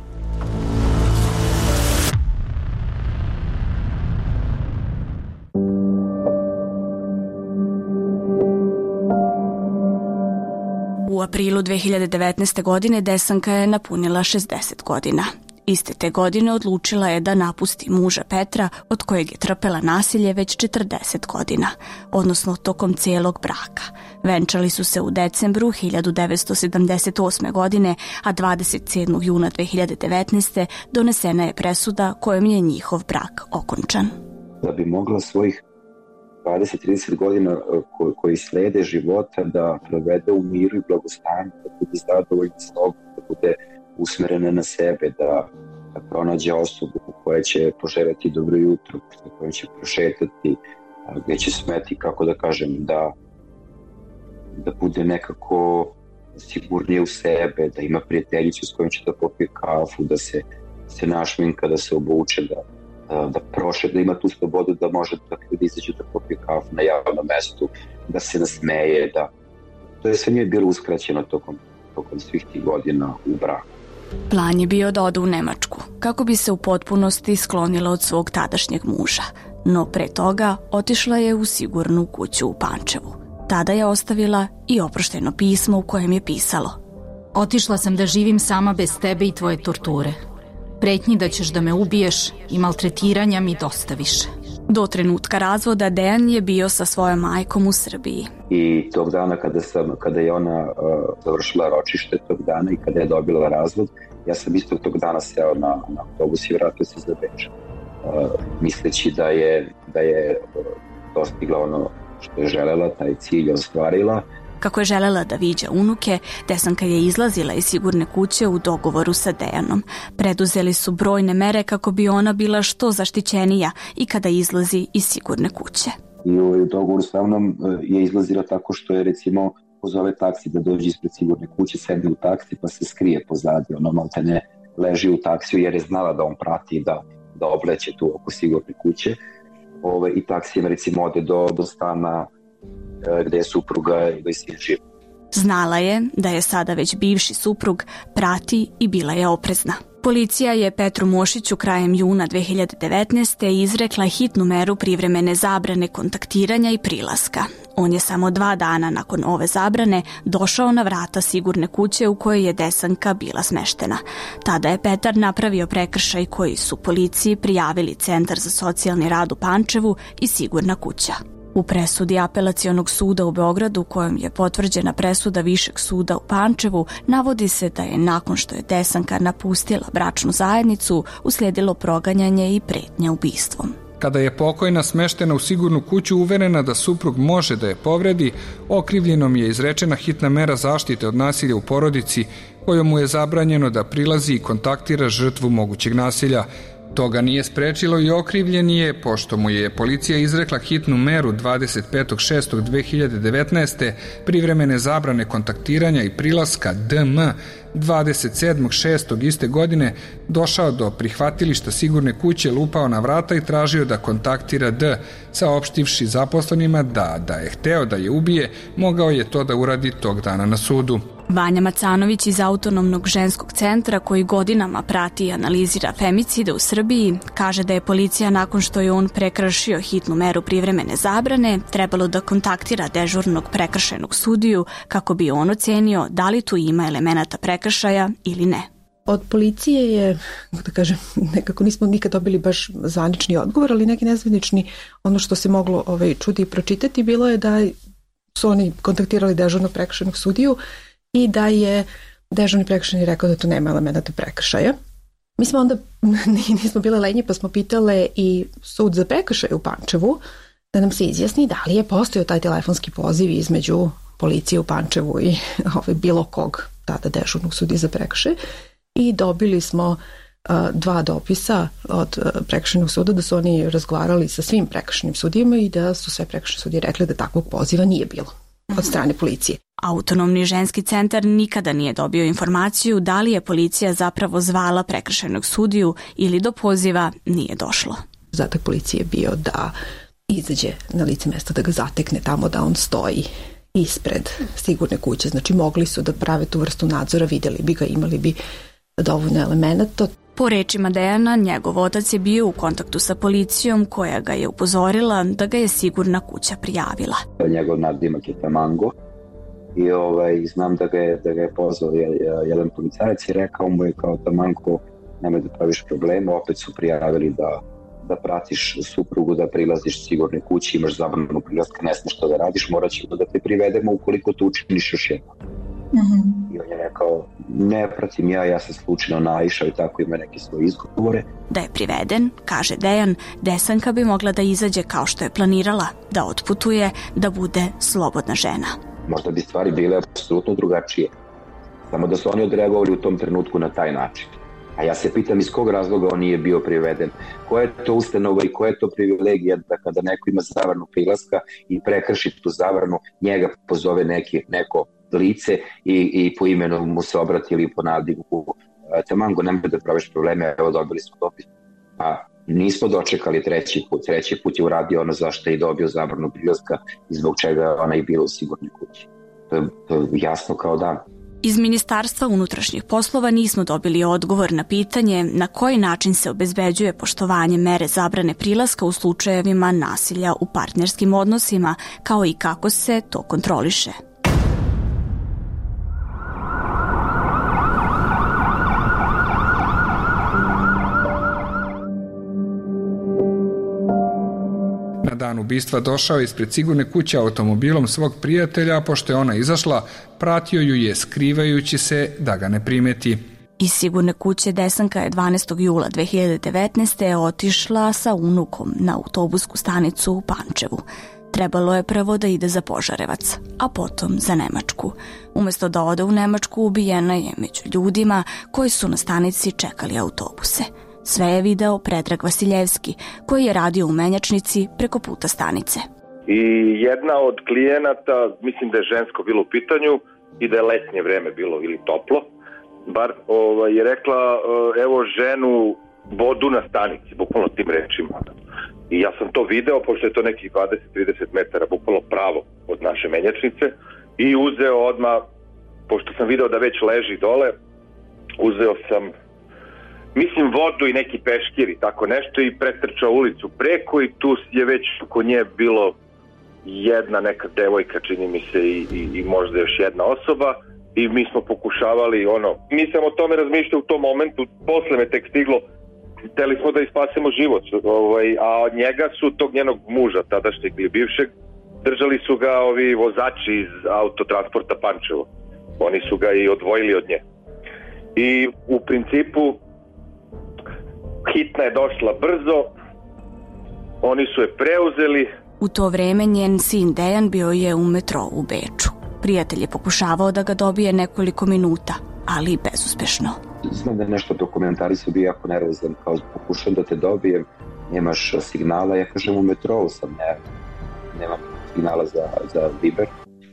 U aprilu dve hiljade devetnaeste. godine Desanka je napunila šezdeset godina. Iste te godine odlučila je da napusti muža Petra, od kojeg je trpela nasilje već četrdeset godina, odnosno tokom cijelog braka. Venčali su se u decembru hiljadu devetsto sedamdeset osme. godine, a dvadeset sedmog juna dve hiljade devetnaeste. donesena je presuda kojom je njihov brak okončan. Da bi mogla svojih dvadeset do trideset godina ko, koji slede života da provede u miru i blagostanju, da bude zadovoljna sobom, da bude usmerena na sebe, da, da pronađe osobu koja će poželjeti dobro jutro, koja će prošetati, gdje će smeti, kako da kažem, da, da bude nekako sigurnije u sebe, da ima prijateljicu s kojom će da popije kafu, da se, se našminka, da se obuče, da, da, da prošet, da ima tu slobodu da može da, da izađe da popije kafu na javnom mestu, da se nasmeje, da to je sve nije bilo uskraćeno tokom, tokom svih tih godina u braku. Plan je bio da ode u Nemačku, kako bi se u potpunosti sklonila od svog tadašnjeg muža, no pre toga otišla je u sigurnu kuću u Pančevu. Tada je ostavila i oprošteno pismo u kojem je pisalo: Otišla sam da živim sama bez tebe i tvoje torture. Pretnji da ćeš da me ubiješ i maltretiranja mi dosta više. Do trenutka razvoda Dejan je bio sa svojom majkom u Srbiji. I tog dana kada, sam, kada je ona uh, završila ročište tog dana i kada je dobila razvod, ja sam isto tog dana seo na, na autobus i vratio se za Beč. Uh, misleći da je, da je uh, dostigla ono što je želela, taj cilj ostvarila. Kako je želela da viđa unuke, Desanka je izlazila iz sigurne kuće u dogovoru sa Dejanom. Preduzeli su brojne mere kako bi ona bila što zaštićenija i kada izlazi iz sigurne kuće. I u dogovoru sa mnom je izlazila tako što je, recimo, pozove taksi da dođe ispred sigurne kuće, sedne u taksi pa se skrije pozadi, ono maltene leži u taksiju jer je znala da on prati da, da obleće tu oko sigurne kuće. Ove, i taksijem, recimo, ode do, do stana gde je supruga i gde je živ. Znala je da je sada već bivši suprug prati i bila je oprezna. Policija je Petru Mošiću krajem juna dve hiljade devetnaeste. izrekla hitnu meru privremene zabrane kontaktiranja i prilaska. On je samo dva dana nakon ove zabrane došao na vrata sigurne kuće u kojoj je Desanka bila smeštena. Tada je Petar napravio prekršaj koji su policiji prijavili Centar za socijalni rad u Pančevu i sigurna kuća. U presudi Apelacionog suda u Beogradu, kojom je potvrđena presuda Višeg suda u Pančevu, navodi se da je nakon što je Desanka napustila bračnu zajednicu uslijedilo proganjanje i pretnja ubistvom. Kada je pokojna smeštena u sigurnu kuću uverena da suprug može da je povredi, okrivljenom je izrečena hitna mera zaštite od nasilja u porodici, kojom mu je zabranjeno da prilazi i kontaktira žrtvu mogućeg nasilja. Toga nije sprečilo i okrivljeni je, pošto mu je policija izrekla hitnu meru dvadeset petog šestog dve hiljade devetnaeste. privremene zabrane kontaktiranja i prilaska D M dvadeset sedmog šestog iste godine došao do prihvatilišta sigurne kuće, lupao na vrata i tražio da kontaktira D, saopštivši zaposlenima da, da je hteo da je ubije, mogao je to da uradi tog dana na sudu. Vanja Macanović iz Autonomnog ženskog centra, koji godinama prati i analizira femicide u Srbiji, kaže da je policija nakon što je on prekršio hitnu meru privremene zabrane trebalo da kontaktira dežurnog prekršajnog sudiju kako bi on ocenio da li tu ima elemenata prekršaja ili ne. Od policije je, da kažem, nekako nismo nikad dobili baš zvanični odgovor, ali neki nezvanični, ono što se moglo ovaj, čuti i pročitati bilo je da su oni kontaktirali dežurnog prekršajnog sudiju i da je dežurni prekršajni rekao da tu nema elemenata prekršaja. Mi smo onda, nismo bile lenje, pa smo pitale i sud za prekršaj u Pančevu da nam se izjasni da li je postojao taj telefonski poziv između policije u Pančevu i ovaj, bilo kog tada dežurnog sudije za prekršaj. I dobili smo uh, dva dopisa od uh, prekršajnog suda da su oni razgovarali sa svim prekršajnim sudijama i da su sve prekršajne sudije rekli da takvog poziva nije bilo od strane policije. Autonomni ženski centar nikada nije dobio informaciju da li je policija zapravo zvala prekršajnog sudiju ili do poziva nije došlo. Zadatak policije je bio da izađe na lice mesta, da ga zatekne tamo da on stoji ispred sigurne kuće. Znači mogli su da prave tu vrstu nadzora, vidjeli bi ga, imali bi dovoljno elemenata. Po rečima Dejana, njegov otac je bio u kontaktu sa policijom koja ga je upozorila da ga je sigurna kuća prijavila. Njegov nadimak je Tamango i ovaj, znam da ga je, da ga je pozvao jedan policajac i rekao mu je kao Tamango, nemoj da praviš problema, opet su prijavili da, da pratiš suprugu, da prilaziš sigurne kući, imaš zabranu prilaska, ne smiješ što da radiš, morat ćemo da te privedemo ukoliko to učiniš još jednom. I on je rekao, ne pratim ja, ja sam slučajno naišao i tako ima neke svoje izgovore. Da je priveden, kaže Dejan, Desanka bi mogla da izađe kao što je planirala, da otputuje, da bude slobodna žena. Možda bi stvari bile apsolutno drugačije. Samo da su oni odreagovali u tom trenutku na taj način. A ja se pitam iz kog razloga on nije bio priveden. Koja je to ustanova i koja je to privilegija da kada neko ima zabranu prilaska i prekrši tu zabranu, njega pozove neki, neko lice i, i po imenu mu se obrati ili po nadimu. Tamango, nemoj da praviš probleme, evo dobili smo dopis. A nismo dočekali treći put. Treći put je uradio ono zašto je dobio zabranu prilaska i zbog čega ona je bila u sigurnoj kući. To je, to je jasno kao dan. Iz Ministarstva unutrašnjih poslova nismo dobili odgovor na pitanje na koji način se obezbeđuje poštovanje mere zabrane prilaska u slučajevima nasilja u partnerskim odnosima, kao i kako se to kontroliše. Na dan ubistva došao je ispred sigurne kuće automobilom svog prijatelja, a pošto je ona izašla, pratio ju je skrivajući se da ga ne primeti. Iz sigurne kuće Desanka je dvanaestog jula dve hiljade devetnaeste. otišla sa unukom na autobusku stanicu u Pančevu. Trebalo je prvo da ide za Požarevac, a potom za Nemačku. Umesto da ode u Nemačku, ubijena je među ljudima koji su na stanici čekali autobuse. Sve je video Predrag Vasiljevski, koji je radio u menjačnici preko puta stanice. I jedna od klijenata, mislim da je žensko bilo u pitanju i da je letnje vreme bilo ili toplo, bar ovaj, je rekla evo ženu vodu na stanici, bukvalno tim rečima. I ja sam to video, pošto je to nekih dvadeset do trideset metara, bukvalno pravo od naše menjačnice, i uzeo odmah, pošto sam video da već leži dole, uzeo sam mislim vodu i neki peškir i tako nešto i pretrčao ulicu preko i tu je već oko nje bilo jedna neka devojka, čini mi se, i, i, i možda još jedna osoba i mi smo pokušavali ono, nisam o tome razmišljao u tom momentu, posle me tek stiglo, hteli smo da ispasemo život, ovaj, a od njega su tog njenog muža, tadašnjeg ili bivšeg, držali su ga ovi vozači iz autotransporta Pančevo, oni su ga i odvojili od nje. I u principu hitna je došla brzo, oni su je preuzeli. U to vreme njen sin Dejan bio je u metrou u Beču. Prijatelj je pokušavao da ga dobije nekoliko minuta, ali bezuspešno. Znam da je nešto dokumentari su bio jako nervozan, kao pokušam da te dobijem, nemaš signala, ja kažem u metrou sam, ne, nemam signala za, za Viber.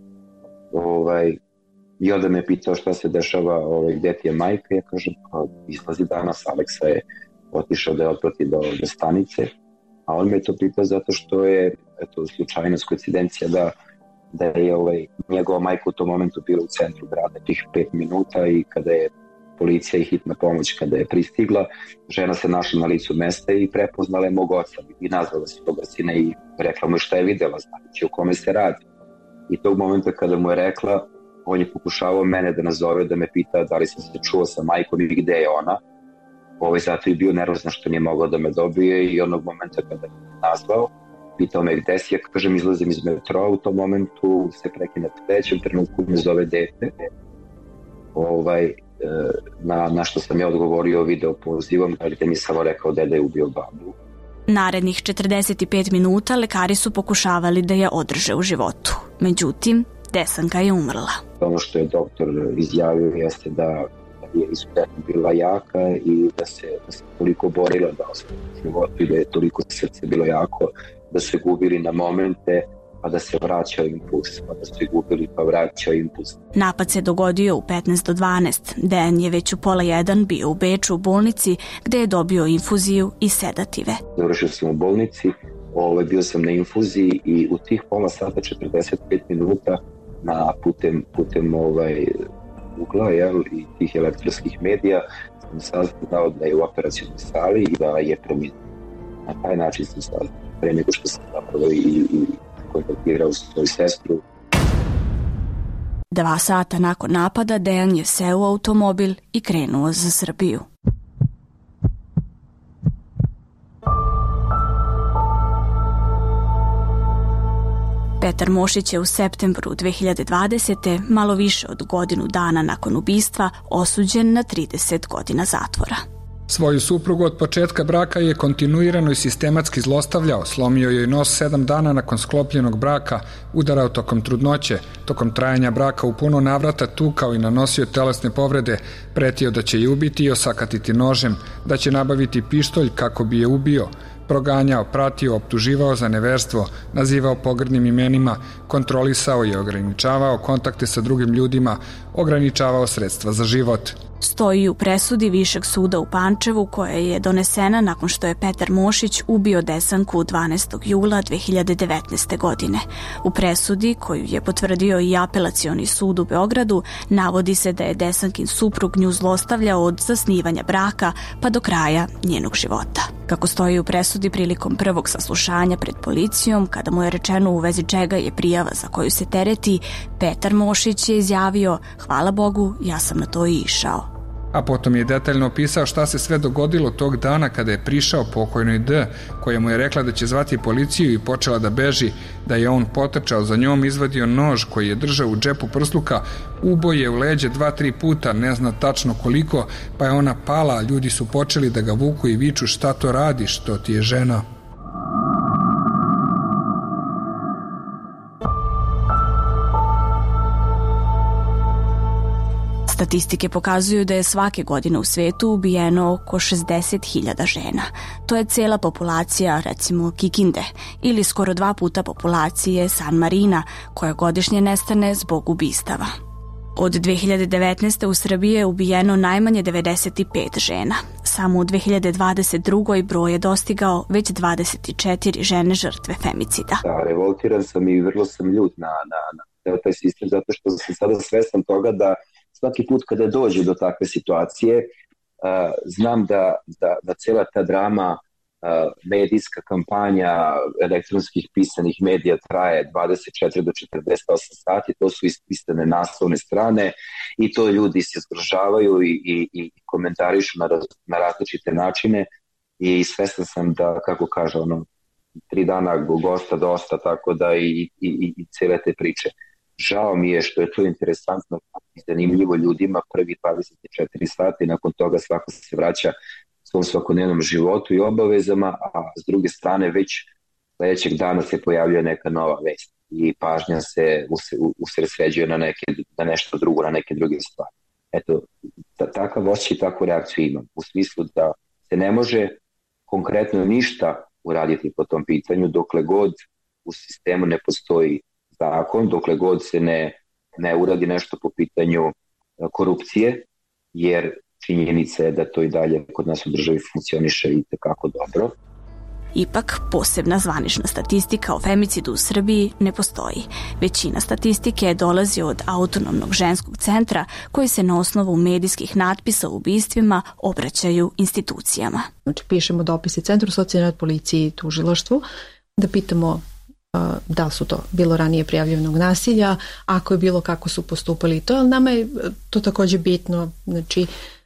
Ovaj, I onda me je pitao šta se dešava, ovaj, gde ti je majka, ja kažem, kao, izlazi danas, Aleksa je otišao da je otprati do, do stanice, a on me je to pitao zato što je eto, slučajnost, koincidencija da, da je ovaj, njegova majka u tom momentu bila u centru grada tih pet minuta i kada je policija i hitna pomoć kada je pristigla, žena se našla na licu mesta i prepoznala je mog oca i nazvala se toga sina i rekla mu šta je videla, znači o kome se radi. I tog momenta kada mu je rekla, on je pokušavao mene da nazove, da me pita da li sam se čuo sa majkom i gde je ona. Ovaj, zato je bio nervozan što nije mogao da me dobije i onog momenta kada me nazvao, pitao me gde si, ja kažem izlazim iz metroa, u tom momentu se prekine u trećem trenutku me zove dete. Ovaj, na, na što sam ja odgovorio video pozivom, gde mi samo rekao deda je ubio babu. Narednih četrdeset pet minuta lekari su pokušavali da je održe u životu. Međutim, Desanka je umrla. Ono što je doktor izjavio jeste da je izuzetno bila jaka i da se, da se toliko borila da ostane u životu i da je toliko srce bilo jako da se gubili na momente pa da se vraćao impuls, pa da se gubili pa vraćao impuls. Napad se dogodio u petnaest do dvanaest. Dejan je već u pola jedan bio u Beču u bolnici gde je dobio infuziju i sedative. Završio sam u bolnici, ovaj, bio sam na infuziji i u tih pola sata četrdeset pet minuta na putem, putem ovaj, ugla jel, i tih elektronskih medija sam saznao da je u operacionoj sali i da je preminuo. Na taj način sam saznao, pre nego što sam zapravo i, i kontaktirao svoju sestru. Dva sata nakon napada Dejan je seo u automobil i krenuo za Srbiju. Petar Mošić je u septembru dve hiljade dvadesete. malo više od godinu dana nakon ubistva osuđen na trideset godina zatvora. Svoju suprugu od početka braka je kontinuirano i sistematski zlostavljao, slomio joj nos sedam dana nakon sklopljenog braka, udarao tokom trudnoće, tokom trajanja braka u puno navrata tukao i nanosio telesne povrede, pretio da će je ubiti i osakatiti nožem, da će nabaviti pištolj kako bi je ubio, proganjao, pratio, optuživao za neverstvo, nazivao pogrdnim imenima, kontrolisao i ograničavao kontakte sa drugim ljudima, ograničavao sredstva za život. Stoji u presudi Višeg suda u Pančevu koja je donesena nakon što je Petar Mošić ubio Desanku dvanaestog jula dve hiljade devetnaeste. godine. U presudi, koju je potvrdio i Apelacioni sud u Beogradu, navodi se da je Desankin suprug nju zlostavljao od zasnivanja braka pa do kraja njenog života. Kako stoji u presudi prilikom prvog saslušanja pred policijom, kada mu je rečeno u vezi čega je prijava za koju se tereti, Petar Mošić je izjavio: "Hvala Bogu, ja sam na to i išao." A potom je detaljno opisao šta se sve dogodilo tog dana kada je prišao pokojnoj D, koja mu je rekla da će zvati policiju i počela da beži, da je on potrčao za njom, izvadio nož koji je držao u džepu prsluka, ubo je u leđe dva, tri puta, ne zna tačno koliko, pa je ona pala, a ljudi su počeli da ga vuku i viču: "Šta to radiš, to ti je žena." Statistike pokazuju da je svake godine u svetu ubijeno oko šezdeset hiljada žena. To je cela populacija, recimo, Kikinde, ili skoro dva puta populacije San Marina, koja godišnje nestane zbog ubistava. Od dve hiljade devetnaeste. u Srbiji je ubijeno najmanje devedeset pet žena. Samo u dve hiljade dvadeset drugoj. broj je dostigao već dvadeset četiri žene žrtve femicida. Da, revoltiran sam i vrlo sam ljut na, na, na taj sistem, zato što sam sada svestan toga da svaki put kada dođe do takve situacije, uh, znam da, da, da cela ta drama, uh, medijska kampanja elektronskih pisanih medija traje dvadeset četiri do četrdeset osam sati, to su ispisane naslovne strane i to ljudi se zgrožavaju i, i, i komentarišu na, raz, na različite načine i svestan sam da, kako kaže ono, tri dana gosta dosta, tako da i, i, i, i cele te priče. Žao mi je što je to interesantno i zanimljivo ljudima prvi dvadeset četiri sata i nakon toga svako se vraća svom svakodnevnom životu i obavezama, a s druge strane već sledećeg dana se pojavljuje neka nova vest i pažnja se usredsređuje na, neke, na nešto drugo, na neke druge stvari. Eto, da, takav osjećaj i takvu reakciju imam, u smislu da se ne može konkretno ništa uraditi po tom pitanju dokle god u sistemu ne postoji zakon, dokle god se ne, ne uradi nešto po pitanju korupcije, jer činjenica je da to i dalje kod nas u državi funkcioniše i tekako dobro. Ipak, posebna zvanična statistika o femicidu u Srbiji ne postoji. Većina statistike dolazi od Autonomnog ženskog centra koji se na osnovu medijskih natpisa o ubistvima obraćaju institucijama. Znači, pišemo dopise Centru socijalne rad, policiji i tužilaštvu da pitamo da su to bilo ranije prijavljenog nasilja, ako je bilo kako su postupali to, ali nama je to takođe bitno, znači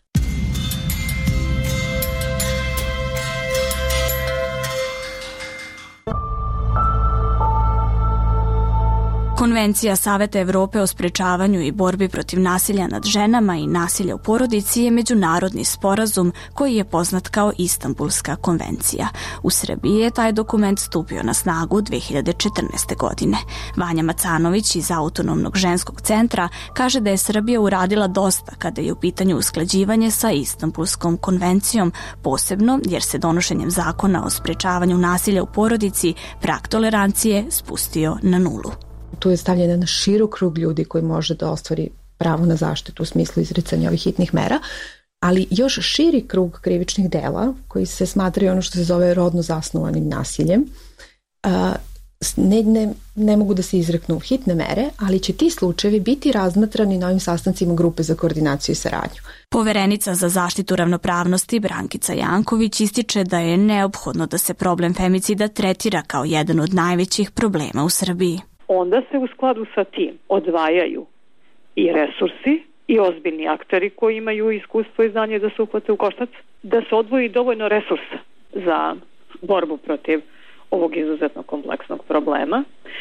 Konvencija Saveta Evrope o sprečavanju i borbi protiv nasilja nad ženama i nasilja u porodici je međunarodni sporazum koji je poznat kao Istanbulska konvencija. U Srbiji je taj dokument stupio na snagu dve hiljade četrnaeste. godine. Vanja Macanović iz Autonomnog ženskog centra kaže da je Srbija uradila dosta kada je u pitanju usklađivanje sa Istanbulskom konvencijom, posebno jer se donošenjem zakona o sprečavanju nasilja u porodici prag tolerancije spustio na nulu. Tu je stavljen na širok krug ljudi koji može da ostvari pravo na zaštitu u smislu izricanja ovih hitnih mera, ali još širi krug krivičnih dela koji se smatraju ono što se zove rodno zasnovanim nasiljem. Ne, ne, ne mogu da se izreknu hitne mere, ali će ti slučajevi biti razmatrani na ovim sastancima grupe za koordinaciju i saradnju. Poverenica za zaštitu ravnopravnosti Brankica Janković ističe da je neophodno da se problem femicida tretira kao jedan od najvećih problema u Srbiji. Onda se u skladu sa tim odvajaju i resursi i ozbiljni akteri koji imaju iskustvo i znanje da se uhvate u koštac, da se odvoji dovoljno resursa za borbu protiv ovog izuzetno kompleksnog problema,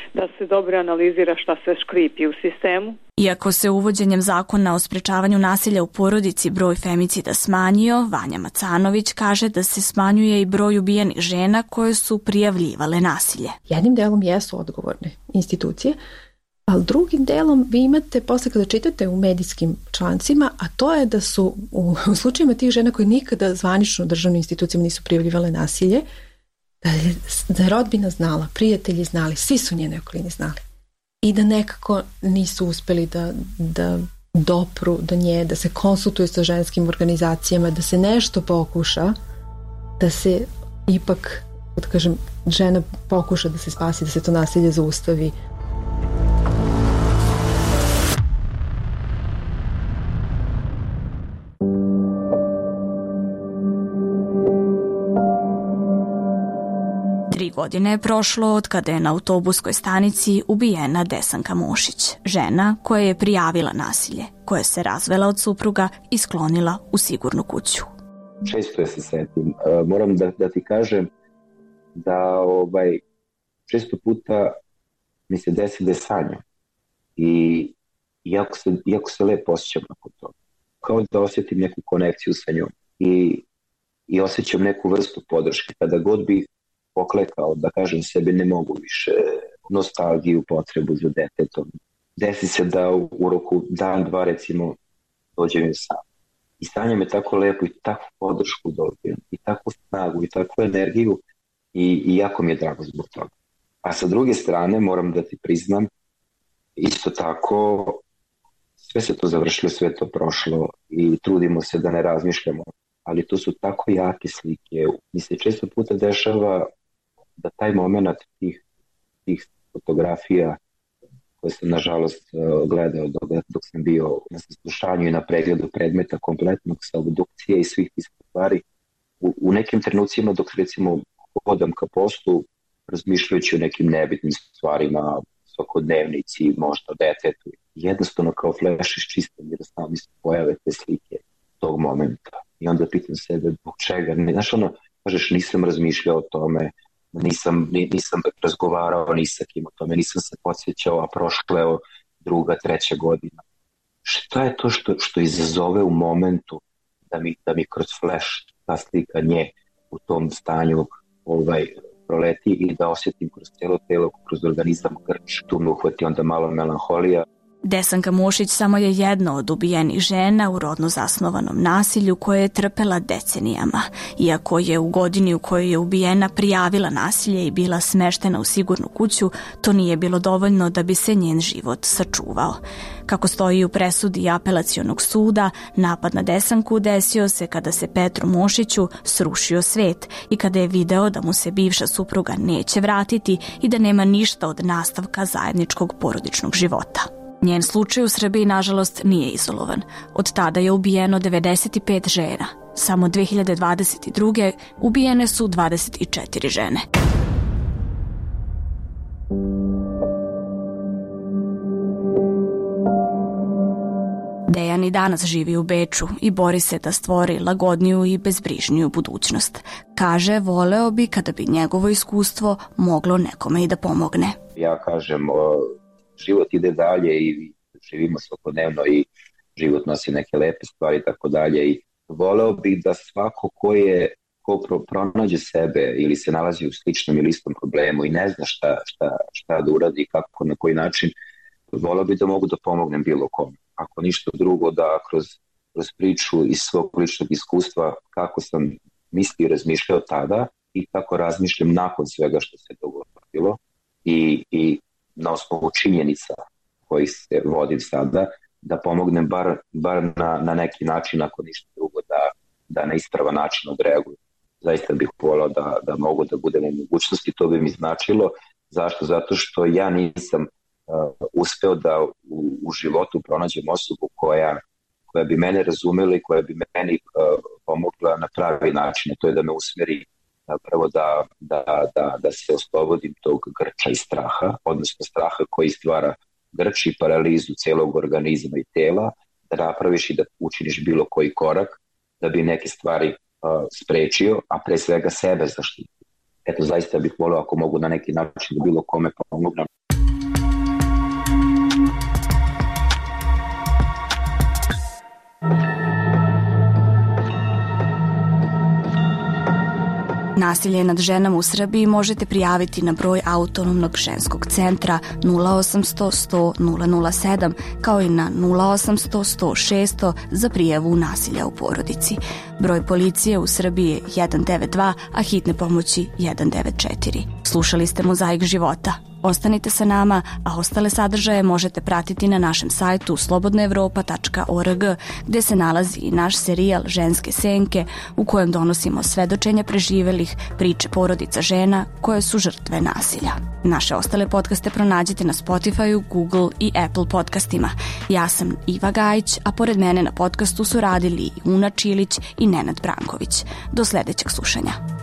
da se dobro analizira šta se škripi u sistemu. Iako se uvođenjem zakona o sprečavanju nasilja u porodici broj femicida smanjio, Vanja Macanović kaže da se smanjuje i broj ubijenih žena koje su prijavljivale nasilje. Jednim delom jesu odgovorne institucije, ali drugim delom vi imate, posle kada čitate u medijskim člancima, a to je da su u, u slučajima tih žena koje nikada zvanično državnim institucijama nisu prijavljivale nasilje, da je, da je rodbina znala, prijatelji znali, svi su njene okolini znali. I da nekako nisu uspeli da, da dopru do nje, da se konsultuju sa ženskim organizacijama, da se nešto pokuša, da se ipak, da kažem, žena pokuša da se spasi, da se to nasilje zaustavi. Tri godine je prošlo od kada je na autobuskoj stanici ubijena Desanka Mošić, žena koja je prijavila nasilje, koja se razvela od supruga i sklonila u sigurnu kuću. Često je se setim. Moram da, da ti kažem da ovaj, često puta mi se desi da je sanjam. I jako se, jako se lepo osjećam nakon toga. Kao da osjetim neku konekciju sa njom. I, i osjećam neku vrstu podrške. Kada god bih poklekao, da kažem sebi, ne mogu više, nostalgiju, potrebu za detetom. Desi se da u, u roku dan, dva, recimo, dođem sam. I sanja me tako lepo i takvu podršku dobijem, i takvu snagu, i takvu energiju, i, i jako mi je drago zbog toga. A sa druge strane, moram da ti priznam, isto tako, sve se to završilo, sve to prošlo i trudimo se da ne razmišljamo, ali to su tako jake slike. Mi se često puta dešava da taj moment tih, tih fotografija koje sam nažalost gledao dok, dok sam bio na saslušanju i na pregledu predmeta kompletnog sa obdukcije i svih tih stvari, u, u nekim trenucima dok recimo hodam ka poslu, razmišljajući o nekim nebitnim stvarima, svakodnevnici, možda o detetu, jednostavno kao fleš iščistam jer samo mi se pojave te slike tog momenta. I onda pitam sebe, zbog čega? Znaš ono, kažeš, nisam razmišljao o tome, nisam, nisam razgovarao ni sa kim o tome, nisam se podsjećao, a prošla je druga, treća godina. Šta je to što, što izazove u momentu da mi, da mi kroz flash ta slika nje u tom stanju ovaj, proleti i da osjetim kroz cijelo telo, kroz organizam grč, tu me uhvati onda malo melanholija. Desanka Mošić samo je jedna od ubijenih žena u rodno zasnovanom nasilju koje je trpela decenijama. Iako je u godini u kojoj je ubijena prijavila nasilje i bila smeštena u sigurnu kuću, to nije bilo dovoljno da bi se njen život sačuvao. Kako stoji u presudi apelacionog suda, napad na Desanku desio se kada se Petru Mošiću srušio svet i kada je video da mu se bivša supruga neće vratiti i da nema ništa od nastavka zajedničkog porodičnog života. Njen slučaj u Srbiji, nažalost, nije izolovan. Od tada je ubijeno devedeset pet žena. Samo dve hiljade dvadeset druge ubijene su dvadeset četiri žene. Dejan i danas živi u Beču i bori se da stvori lagodniju i bezbrižniju budućnost. Kaže, voleo bi kada bi njegovo iskustvo moglo nekome i da pomogne. Ja kažem, život ide dalje i živimo svakodnevno i život nosi neke lepe stvari i tako dalje. I voleo bih da svako ko je ko pronađe sebe ili se nalazi u sličnom ili istom problemu i ne zna šta, šta, šta da uradi, kako, na koji način, voleo bih da mogu da pomognem bilo kome. Ako ništa drugo, da kroz, kroz priču iz svog ličnog iskustva kako sam mislio i razmišljao tada i kako razmišljam nakon svega što se dogodilo i, i na osnovu činjenica koji se vodim sada, da pomognem bar, bar na, na neki način, ako ništa drugo, da, da na ispravan način odreaguju. Zaista bih volao da, da mogu da budem u mogućnosti, to bi mi značilo. Zašto? Zato što ja nisam uh, uspeo da u, u životu pronađem osobu koja, koja bi mene razumela i koja bi meni uh, pomogla na pravi način. To je da me usmeri prvo da, da, da, da se oslobodim tog grča i straha, odnosno straha koji stvara grč i paralizu celog organizma i tela, da napraviš i da učiniš bilo koji korak da bi neke stvari uh, sprečio, a pre svega sebe zaštitio. Eto, zaista bih volio ako mogu na neki način da bilo kome pomognem. Nasilje nad ženama u Srbiji možete prijaviti na broj Autonomnog ženskog centra nula osamsto sto nula nula sedam kao i na nula osamsto sto šesto za prijavu nasilja u porodici. Broj policije u Srbiji je jedan devet dva, a hitne pomoći jedan devet četiri. Slušali ste Mozaik života. Ostanite sa nama, a ostale sadržaje možete pratiti na našem sajtu slobodna evropa tačka org, gde se nalazi i naš serijal Ženske senke, u kojem donosimo svedočenja preživelih, priče porodica žena koje su žrtve nasilja. Naše ostale podcaste pronađite na Spotify, Google i Apple podcastima. Ja sam Iva Gajić, a pored mene na podcastu su radili i Una Čilić i Nenad Branković. Do sledećeg slušanja.